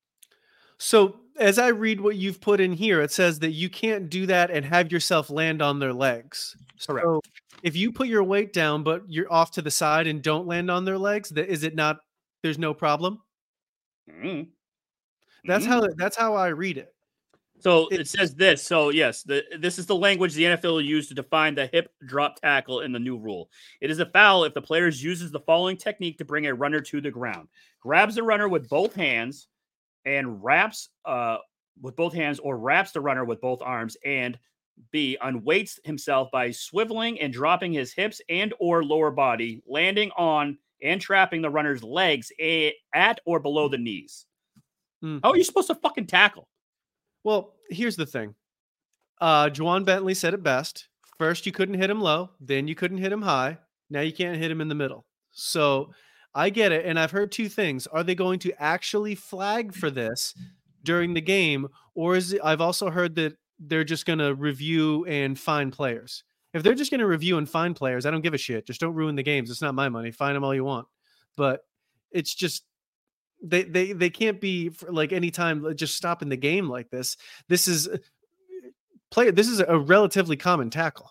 So as I read what you've put in here, it says that you can't do that and have yourself land on their legs. Correct. So if you put your weight down, but you're off to the side and don't land on their legs, that is it not, there's no problem. Mm-hmm. That's mm-hmm. how, that's how I read it. So it says this. So, yes, the, this is the language the N F L used to define the hip drop tackle in the new rule. It is a foul if the player uses the following technique to bring a runner to the ground. Grabs the runner with both hands and wraps uh, with both hands or wraps the runner with both arms, and B, unweights himself by swiveling and dropping his hips and or lower body, landing on and trapping the runner's legs a, at or below the knees. Mm. How are you supposed to fucking tackle? Well, here's the thing. Uh, Juwan Bentley said it best. First, you couldn't hit him low. Then you couldn't hit him high. Now you can't hit him in the middle. So I get it. And I've heard two things. Are they going to actually flag for this during the game? Or is it, I've also heard that they're just going to review and fine players. If they're just going to review and fine players, I don't give a shit. Just don't ruin the games. It's not my money. Fine them all you want. But it's just, They they they can't be for like any time just stopping the game like this. This is play. This is a relatively common tackle,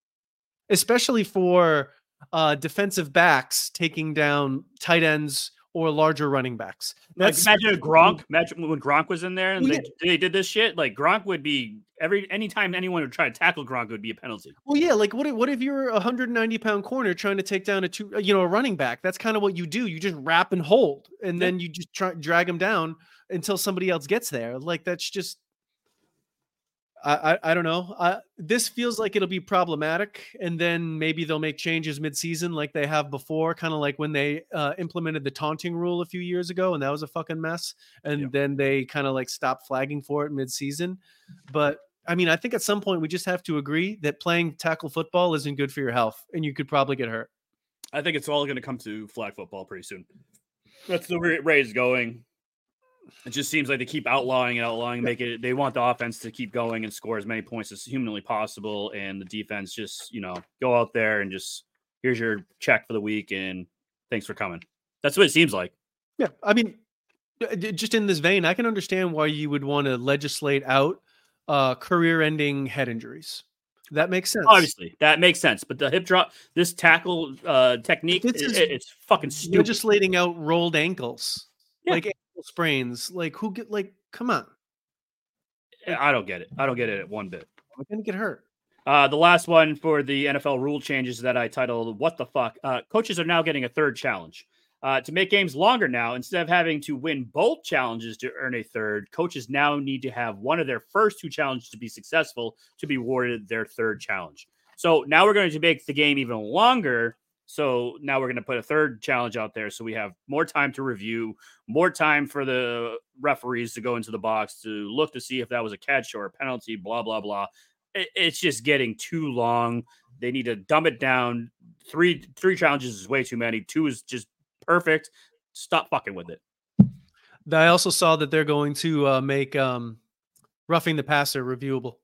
especially for uh, defensive backs taking down tight ends or larger running backs. Like, That's imagine a Gronk. Imagine when Gronk was in there and Well, they, yeah. they did this shit. Like Gronk would be every anytime anyone would try to tackle Gronk would be a penalty. Well, yeah, like what if, what if you're a one hundred ninety pound corner trying to take down a two, you know, a running back? That's kind of what you do. You just wrap and hold, and then you just try drag him down until somebody else gets there. Like that's just, I I, I don't know. Uh, this feels like it'll be problematic, and then maybe they'll make changes midseason, like they have before, kind of like when they uh, implemented the taunting rule a few years ago, and that was a fucking mess. And Yeah. then they kind of like stopped flagging for it midseason, but. I mean, I think at some point we just have to agree that playing tackle football isn't good for your health, and you could probably get hurt. I think it's all going to come to flag football pretty soon. That's the way Rays going. It just seems like they keep outlawing and outlawing, make it. They want the offense to keep going and score as many points as humanly possible, and the defense just, you know, go out there and just here's your check for the week and thanks for coming. That's what it seems like. Yeah, I mean, uh, j- just in this vein, I can understand why you would want to legislate out uh, career-ending head injuries. That makes sense. Obviously, that makes sense. But the hip drop, this tackle uh, technique, This it- is it- it's fucking stupid. legislating out rolled ankles, Yeah. like ankle sprains. Like who get like? Come on, I don't get it. I don't get it one bit. I'm gonna get hurt. Uh, the last one for the N F L rule changes that I titled "What the fuck." Uh, coaches are now getting a third challenge uh, to make games longer. Now, instead of having to win both challenges to earn a third, coaches now need to have one of their first two challenges to be successful to be awarded their third challenge. So now we're going to make the game even longer. So now we're going to put a third challenge out there, so we have more time to review, more time for the referees to go into the box to look to see if that was a catch or a penalty. Blah blah blah. It's just getting too long. They need to dumb it down. Three three challenges is way too many. Two is just perfect. Stop fucking with it. I also saw that they're going to uh, make um, roughing the passer reviewable.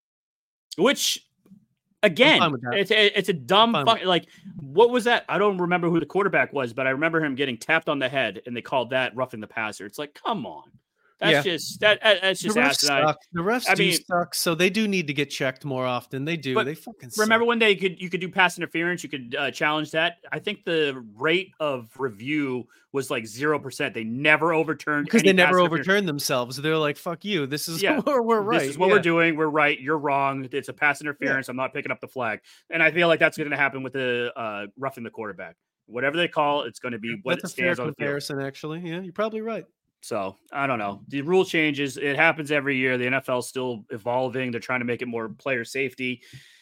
Which, I'm again, fine with that. it's a, it's a dumb Fine with fuck, like what was that? I don't remember who the quarterback was, but I remember him getting tapped on the head, and they called that roughing the passer. It's like, come on, that's Yeah. just that that- that's just the refs asinine. suck. The refs I do mean, suck, so they do need to get checked more often. They do. But They fucking suck. remember when they could you could do pass interference, you could uh, challenge that. I think the rate of review was like zero percent. They never overturned because any they never pass interference. overturned themselves. They're like, "Fuck you. This is Yeah, we're, we're right. This is what Yeah. we're doing. We're right. You're wrong. It's a pass interference. I'm not picking up the flag. And I feel like that's going to happen with the uh, roughing the quarterback. Whatever they call, it's going to be what That's it a fair stands on the field. comparison, actually. Yeah, you're probably right. So I don't know. The rule changes. It happens every year. The N F L is still evolving. They're trying to make it more player safety.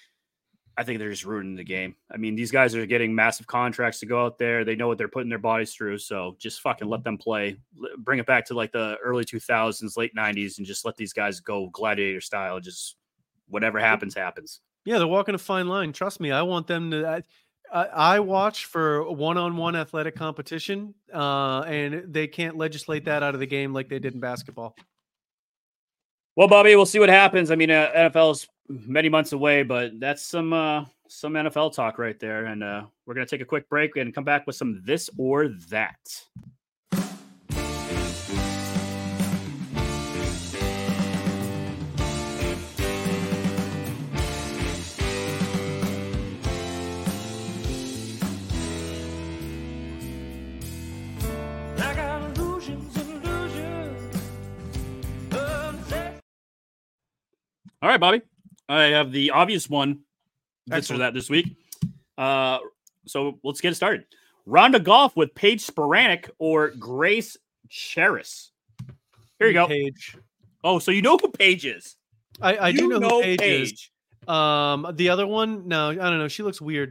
I think they're just ruining the game. I mean, these guys are getting massive contracts to go out there. They know what they're putting their bodies through. So just fucking let them play. L- Bring it back to like the early two thousands, late nineties, and just let these guys go gladiator style. Just whatever happens, happens. Yeah, they're walking a fine line. Trust me, I want them to. I, I, I watch for one-on-one athletic competition, uh, and they can't legislate that out of the game like they did in basketball. Well, Bobby, we'll see what happens. I mean, uh, N F L's many months away, but that's some uh, some N F L talk right there. And uh, we're going to take a quick break and come back with some this or that. I got illusions, illusions. All right, Bobby. I have the obvious one, this or Excellent. that this week. Uh, so let's get it started. Round of golf with Paige Sporanic or Grace Cheris. Here you go. Paige. Oh, so you know who Paige is? I, I do You know, know who Paige, is. Paige. Um, the other one, no, I don't know. She looks weird.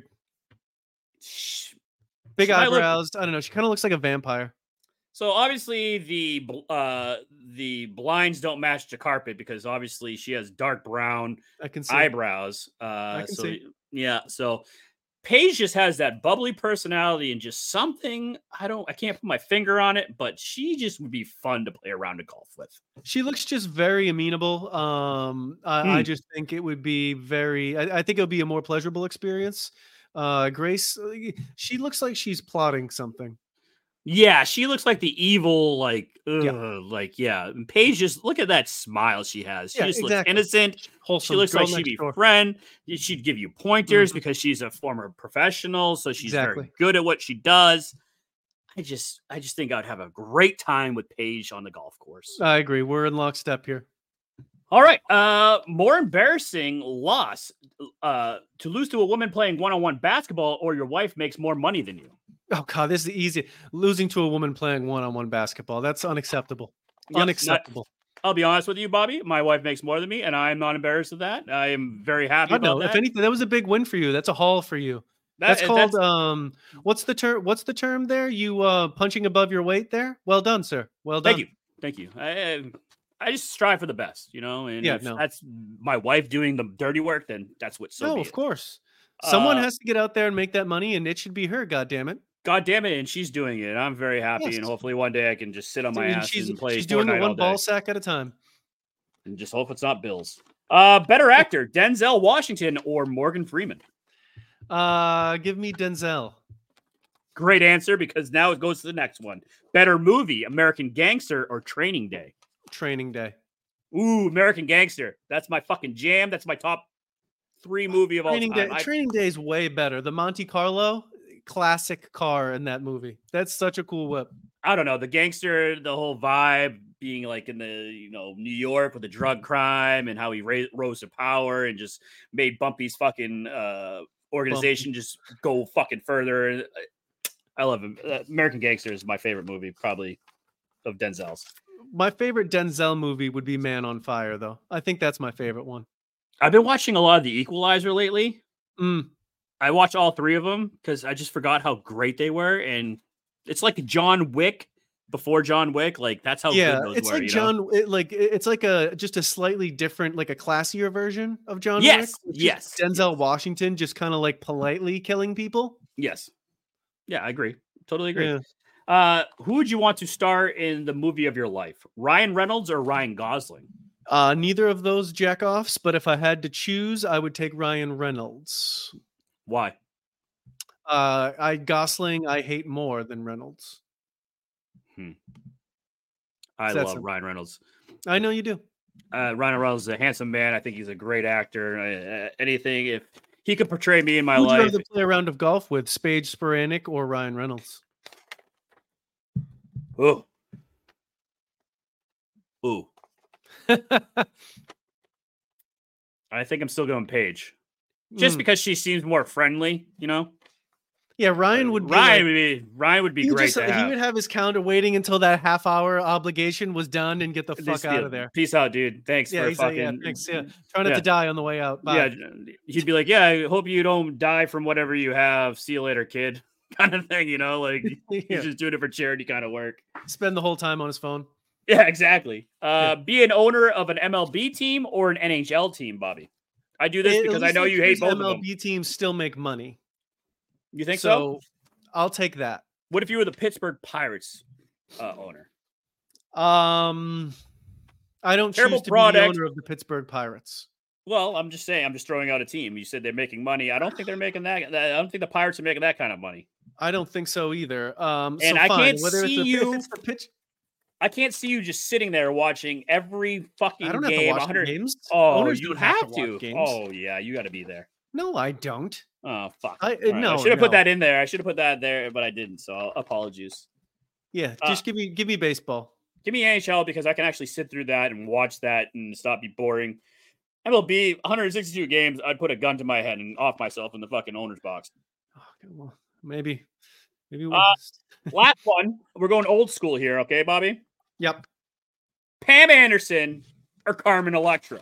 Big She might look- eyebrows. I don't know. She kind of looks like a vampire. So obviously the bl- uh the blinds don't match the carpet because obviously she has dark brown I can see. eyebrows. Uh, can so see. yeah, so Paige just has that bubbly personality and just something I don't I can't put my finger on it, but she just would be fun to play around of golf with. She looks just very amenable. Um, I, I Hmm. just think it would be very. I, I think it would be a more pleasurable experience. Uh, Grace, uh, she looks like she's plotting something. Yeah, she looks like the evil, like, ugh, Yeah. like yeah. And Paige just look at that smile she has. She Yeah, just exactly. looks innocent. She Wholesome looks girl like she'd next be door. friend. She'd give you pointers Mhm. because she's a former professional, so she's very Exactly. good at what she does. I just, I just think I'd have a great time with Paige on the golf course. I agree. We're in lockstep here. All right. Uh, more embarrassing loss uh, to lose to a woman playing one-on-one basketball, or your wife makes more money than you. Oh God, this is easy. Losing to a woman playing one-on-one basketball. That's unacceptable. Yep, Unacceptable. Not, I'll be honest with you, Bobby. My wife makes more than me, and I'm not embarrassed of that. I am very happy I about know. that. If anything, that was a big win for you. That's a haul for you. That- that's called that's- um. What's the term? What's the term there? You uh punching above your weight there. Well done, sir. Well done. Thank you. Thank you. I, I just strive for the best, you know, and Yeah, if no. that's my wife doing the dirty work, then that's what so no, be of it. course. Someone Uh, has to get out there and make that money, and it should be her. God damn it. God damn it, and she's doing it. I'm very happy, Yes. and hopefully one day I can just sit on my And ass she's and play she's doing Fortnite it all one day. ball sack at a time. And just hope it's not Bills. Uh, better actor, Denzel Washington or Morgan Freeman? Uh, give me Denzel. Great answer, because now it goes to the next one. Better movie, American Gangster or Training Day? Training Day. Ooh, American Gangster. That's my fucking jam. That's my top three movie of all Training time. Day. I- Training Day is way better. The Monte Carlo classic car in that movie. That's such a cool whip. I don't know, the gangster, the whole vibe being like in the, you know, New York with the drug crime and how he ra- rose to power and just made Bumpy's fucking uh, organization just go fucking further. I love him. Uh, American Gangster is my favorite movie, probably of Denzel's. My favorite Denzel movie would be Man on Fire, though. I think that's my favorite one. I've been watching a lot of The Equalizer lately. Mm. I watched all three of them because I just forgot how great they were. And it's like John Wick before John Wick. Like, that's how Yeah, good those it's were. like you know? John. It, like it- it's like a just a slightly different, like a classier version of John Yes, Wick. which is yes, Denzel Washington just kind of like politely killing people. Yes. Yeah, I agree. Totally agree. Yeah. Uh, who would you want to star in the movie of your life? Ryan Reynolds or Ryan Gosling? Uh, neither of those jackoffs, but if I had to choose, I would take Ryan Reynolds. Why? Uh, I Gosling I hate more than Reynolds. Hmm. I That's love a- Ryan Reynolds. I know you do. Uh, Ryan Reynolds is a handsome man. I think he's a great actor. Uh, anything, if he could portray me in my Who would you life. rather play a round of golf with, Spade Sporanic or Ryan Reynolds? Oh. Ooh. I think I'm still going Paige. Just Mm. because she seems more friendly, you know? Yeah, Ryan would be Ryan like- would be Ryan would be he would great just- to he have. would have his counter waiting until that half hour obligation was done and get the Just fuck out be- of there. Peace out, dude. Thanks Yeah, for he's like, fucking. yeah, thanks. Yeah, try not Yeah. to die on the way out. Bye. Yeah, he'd be like, "Yeah, I hope you don't die from whatever you have. See you later, kid." Kind of thing, you know, like Yeah. he's just doing it for charity kind of work. Spend the whole time on his phone. Yeah, exactly. Uh, Be an owner of an M L B team or an N H L team, Bobby. I do this At because I least know like you hate these both of them. M L B teams still make money. You think so? I'll take that. What if you were the Pittsburgh Pirates uh, owner? Um, I don't Terrible choose to product. be the owner of the Pittsburgh Pirates. Well, I'm just saying. I'm just throwing out a team. You said they're making money. I don't think they're making that. that- I don't think the Pirates are making that kind of money. I don't think so either. Um, And so I fine, can't whether it's see the, if you. it's the pitch. I can't see you just sitting there watching every fucking I don't have to game. watch the one hundred games. Oh, Owners you don't have, have to to. watch games. Oh, yeah, you got to be there. No, I don't. Oh, fuck. I- All right, no, I should have put no. that in there. I should have put that there, but I didn't. So apologies. Yeah, Uh, just give me give me baseball. Give me N H L because I can actually sit through that and watch that and stop be boring. M L B, one hundred sixty-two games. I'd put a gun to my head and off myself in the fucking owner's box. Okay, well, maybe, maybe. We'll Uh, just- Last one. We're going old school here, okay, Bobby? Yep. Pam Anderson or Carmen Electra?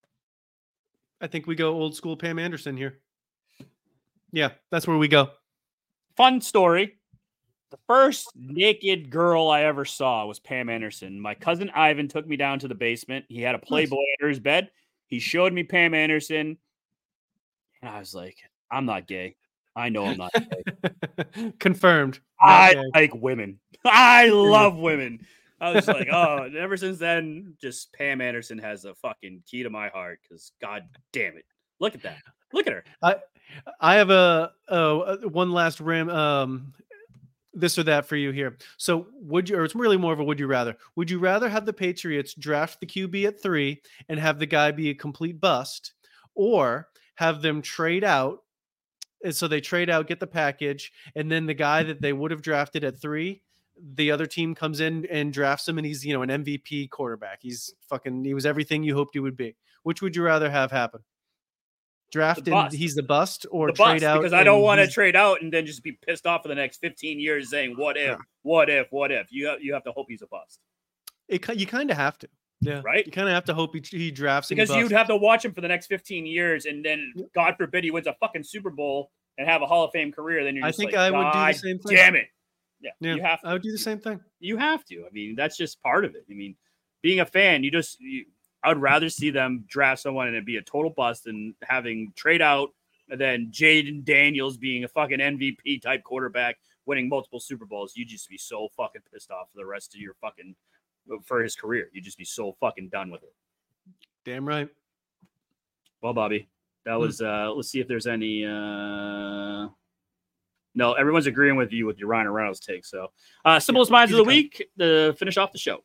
I think we go old school Pam Anderson here. Yeah, that's where we go. Fun story. The first naked girl I ever saw was Pam Anderson. My cousin Ivan took me down to the basement. He had a Playboy under his bed. He showed me Pam Anderson. And I was like, I'm not gay. I know I'm not gay. Confirmed. I Not gay. like women. I love women. I was like, oh, and ever since then, just Pam Anderson has a fucking key to my heart because God damn it. Look at that. Look at her. I I have a, a one last ram um this or that for you here. So would you, or it's really more of a would you rather? Would you rather have the Patriots draft the Q B at three and have the guy be a complete bust, or have them trade out And so they trade out, get the package, and then the guy that they would have drafted at three, the other team comes in and drafts him, and he's, you know, an M V P quarterback. He's fucking, he was everything you hoped he would be. Which would you rather have happen? Draft The and bust. he's the bust, or The trade bust, out? because I don't and want to he's- trade out and then just be pissed off for the next fifteen years saying what if, what if, what if. You have, you have to hope he's a bust. It, ki- you kind of have to. Yeah. Right? You kind of have to hope he, he drafts and he Because you'd busts. have to watch him for the next fifteen years, and then God forbid he wins a fucking Super Bowl and have a Hall of Fame career. Then you're I just think like, I would do the "God same thing." Damn it! Yeah, Yeah, you have to. I would do the same thing. You have to. I mean, that's just part of it. I mean, being a fan, you just you, I would rather see them draft someone and it be a total bust than having trade out and then Jaden Daniels being a fucking M V P type quarterback winning multiple Super Bowls. You'd just be so fucking pissed off for the rest of your fucking for his career. You'd just be so fucking done with it. Damn right. Well, Bobby, that was uh let's see if there's any uh no, everyone's agreeing with you with your Ryan Reynolds take. So uh simplest minds of the week to finish off the show.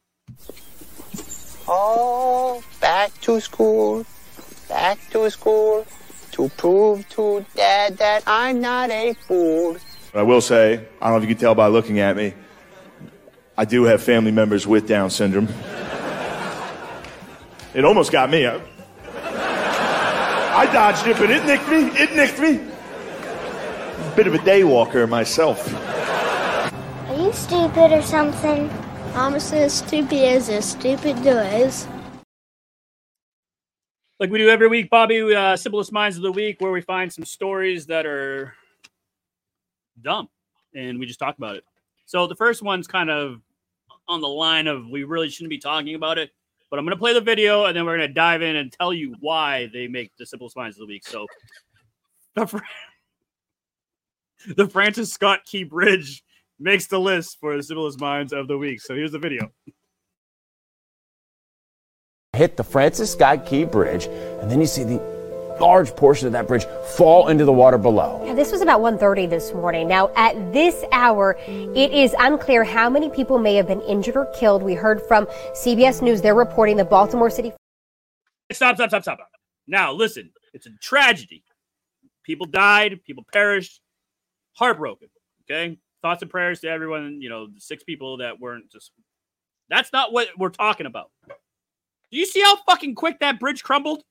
Oh, back to school, back to school, to prove to Dad that I'm not a fool. But I will say, I don't know if you can tell by looking at me, I do have family members with Down syndrome. It almost got me. I, I dodged it, but it nicked me. It nicked me. Bit of a day walker myself. Are you stupid or something? Almost as stupid as a stupid does. Like we do every week, Bobby, uh, simplest minds of the week, where we find some stories that are dumb and we just talk about it. So the first one's kind of on the line of we really shouldn't be talking about it, but I'm going to play the video and then we're going to dive in and tell you why they make the simplest minds of the week. So the, Fr- the Francis Scott Key Bridge makes the list for the simplest minds of the week. So here's the video. Hit the Francis Scott Key Bridge, and then you see the large portion of that bridge fall into the water below. Yeah, this was about one thirty this morning. Now, at this hour, it is unclear how many people may have been injured or killed. We heard from C B S News. They're reporting the Baltimore City. Stop, stop, stop, stop. Now, listen, it's a tragedy. People died, people perished, heartbroken. Okay? Thoughts and prayers to everyone, you know, the six people that weren't just. That's not what we're talking about. Do you see how fucking quick that bridge crumbled?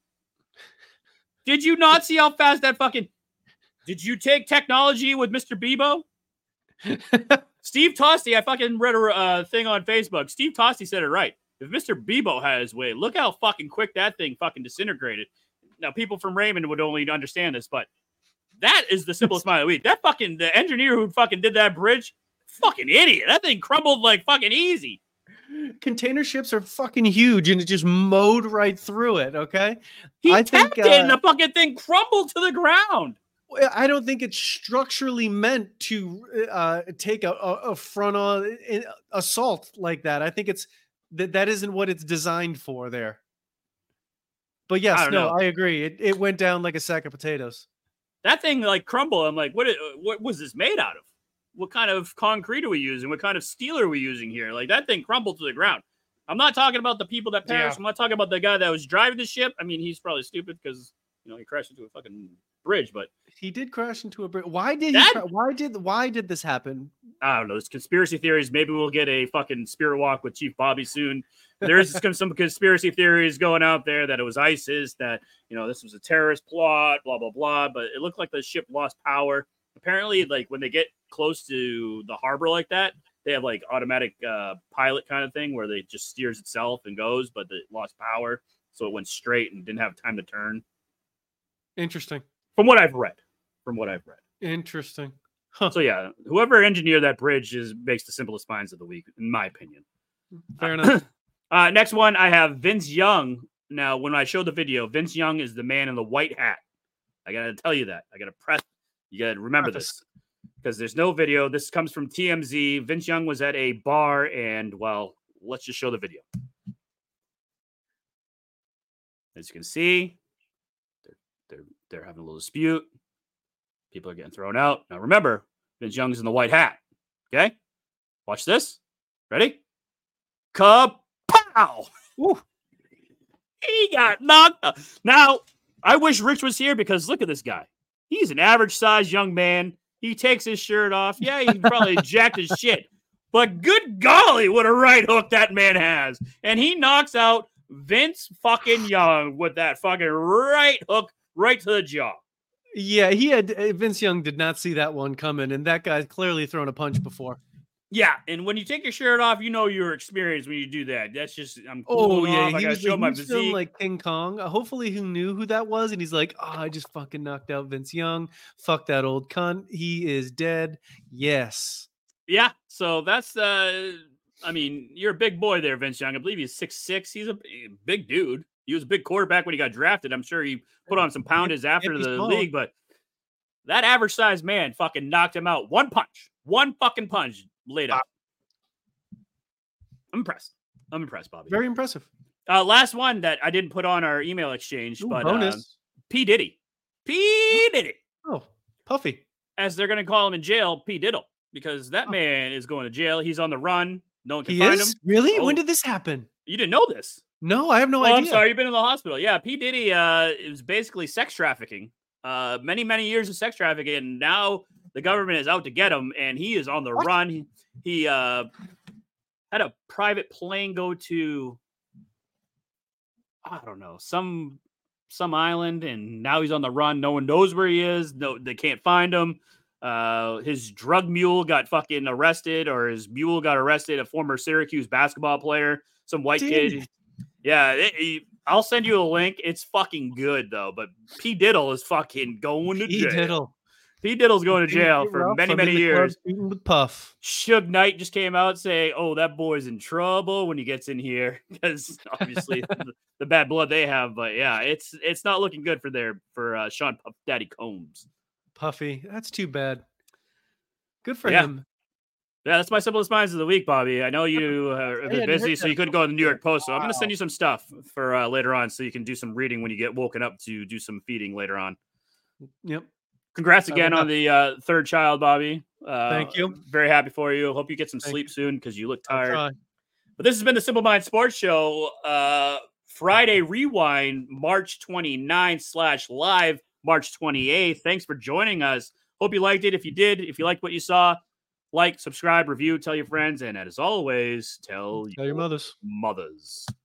Did you not see how fast that fucking... Did you take technology with Mister Bebo? Steve Tosti, I fucking read a uh, thing on Facebook. Steve Tosti said it right. If Mister Bebo had his way, look how fucking quick that thing fucking disintegrated. Now, people from Raymond would only understand this, but that is the simplest mind of the week. That fucking... The engineer who fucking did that bridge, fucking idiot. That thing crumbled like fucking easy. Container ships are fucking huge, and it just mowed right through it. Okay, He I tapped think it, and uh, the fucking thing crumbled to the ground. I don't think it's structurally meant to uh, take a, a, a front-on assault like that. I think it's that that isn't what it's designed for there. But I yes, don't no, know. I agree. It it went down like a sack of potatoes. That thing like crumbled. I'm like, what? i- What was this made out of? What kind of concrete are we using? What kind of steel are we using here? Like that thing crumbled to the ground. I'm not talking about the people that perished. Yeah. I'm not talking about the guy that was driving the ship. I mean, he's probably stupid because you know he crashed into a fucking bridge. But He did crash into a bridge. Why did he? That- Cra- why did why did this happen? I don't know. There's conspiracy theories. Maybe we'll get a fucking spirit walk with Chief Bobby soon. There's some, some conspiracy theories going out there that it was ISIS, that, you know, this was a terrorist plot, blah, blah, blah. But it looked like the ship lost power. Apparently, like when they get close to the harbor like that, they have like automatic uh, pilot kind of thing where they just steers itself and goes, but it lost power. So it went straight and didn't have time to turn. Interesting. From what I've read. From what I've read. Interesting. So yeah, whoever engineered that bridge is makes the simplest finds of the week, in my opinion. Fair enough. Uh, next one, I have Vince Young. Now, when I showed the video, Vince Young is the man in the white hat. I gotta tell you that. I gotta press. You gotta remember this because there's no video. This comes from T M Z. Vince Young was at a bar, and well, let's just show the video. As you can see, they're they're they're having a little dispute. People are getting thrown out. Now remember, Vince Young's in the white hat. Okay, watch this. Ready? Kapow! Woo. He got knocked out. Now, I wish Rich was here because look at this guy. He's an average sized young man. He takes his shirt off. Yeah, he probably jacked his shit. But good golly, what a right hook that man has. And he knocks out Vince fucking Young with that fucking right hook right to the jaw. Yeah, he had Vince Young did not see that one coming, and that guy's clearly thrown a punch before. Yeah, and when you take your shirt off, you know your experience when you do that. That's just I'm Oh cooling yeah, off. I he gotta was, show he my was feeling physique. like King Kong. Uh, hopefully, he knew who that was, and he's like, "Oh, I just fucking knocked out Vince Young. Fuck that old cunt. He is dead." Yes. Yeah, so that's uh I mean, you're a big boy there, Vince Young. I believe he's six six. He's a b- big dude. He was a big quarterback when he got drafted. I'm sure he put on some poundage after be the small. league, but that average sized man fucking knocked him out. One punch. One fucking punch laid out. I'm impressed. I'm impressed, Bobby. Very impressive. Uh, last one that I didn't put on our email exchange, Ooh, but uh, bonus. P. Diddy. P. Diddy. Oh, Puffy. As they're going to call him in jail, P. Diddle, because that man is going to jail. He's on the run. No one can He find is? him. Really? Oh, When did this happen? You didn't know this? No, I have no oh, idea. I'm sorry. You've been in the hospital. Yeah, P. Diddy uh, it was basically sex trafficking. Uh, many, many years of sex trafficking, and now the government is out to get him, and he is on the What? run. He, he uh, had a private plane go to, I don't know, some some island, and now he's on the run. No one knows where he is. No, they can't find him. Uh, his drug mule got fucking arrested, or his mule got arrested. A former Syracuse basketball player, some white Damn kid. it. Yeah, it, it- I'll send you a link. It's fucking good though. But P Diddle is fucking going to P. jail. Diddle. P Diddle's going to P. jail Diddle, for many, I'm many in the club years. eating with Puff. Suge Knight just came out saying, "Oh, that boy's in trouble when he gets in here," because obviously the, the bad blood they have. But yeah, it's it's not looking good for their for uh, Sean Puff Daddy Combs. Puffy. That's too bad. Good for Yeah. him. Yeah, that's my simplest minds of the week, Bobby. I know you uh, are a I bit hadn't busy, heard so that you couldn't go to the New York Post. So I'm going to Wow. send you some stuff for uh, later on, so you can do some reading when you get woken up to do some feeding later on. Yep. Congrats I again will on the uh, third child, Bobby. Uh, Thank you. Very happy for you. Hope you get some Thank sleep soon because you look I'll tired. try. But this has been the Simple Mind Sports Show. Uh, Friday Rewind, March twenty-ninth slash live, March twenty-eighth. Thanks for joining us. Hope you liked it. If you did, if you liked what you saw, like, subscribe, review, tell your friends, and as always, tell, Tell your mothers. mothers.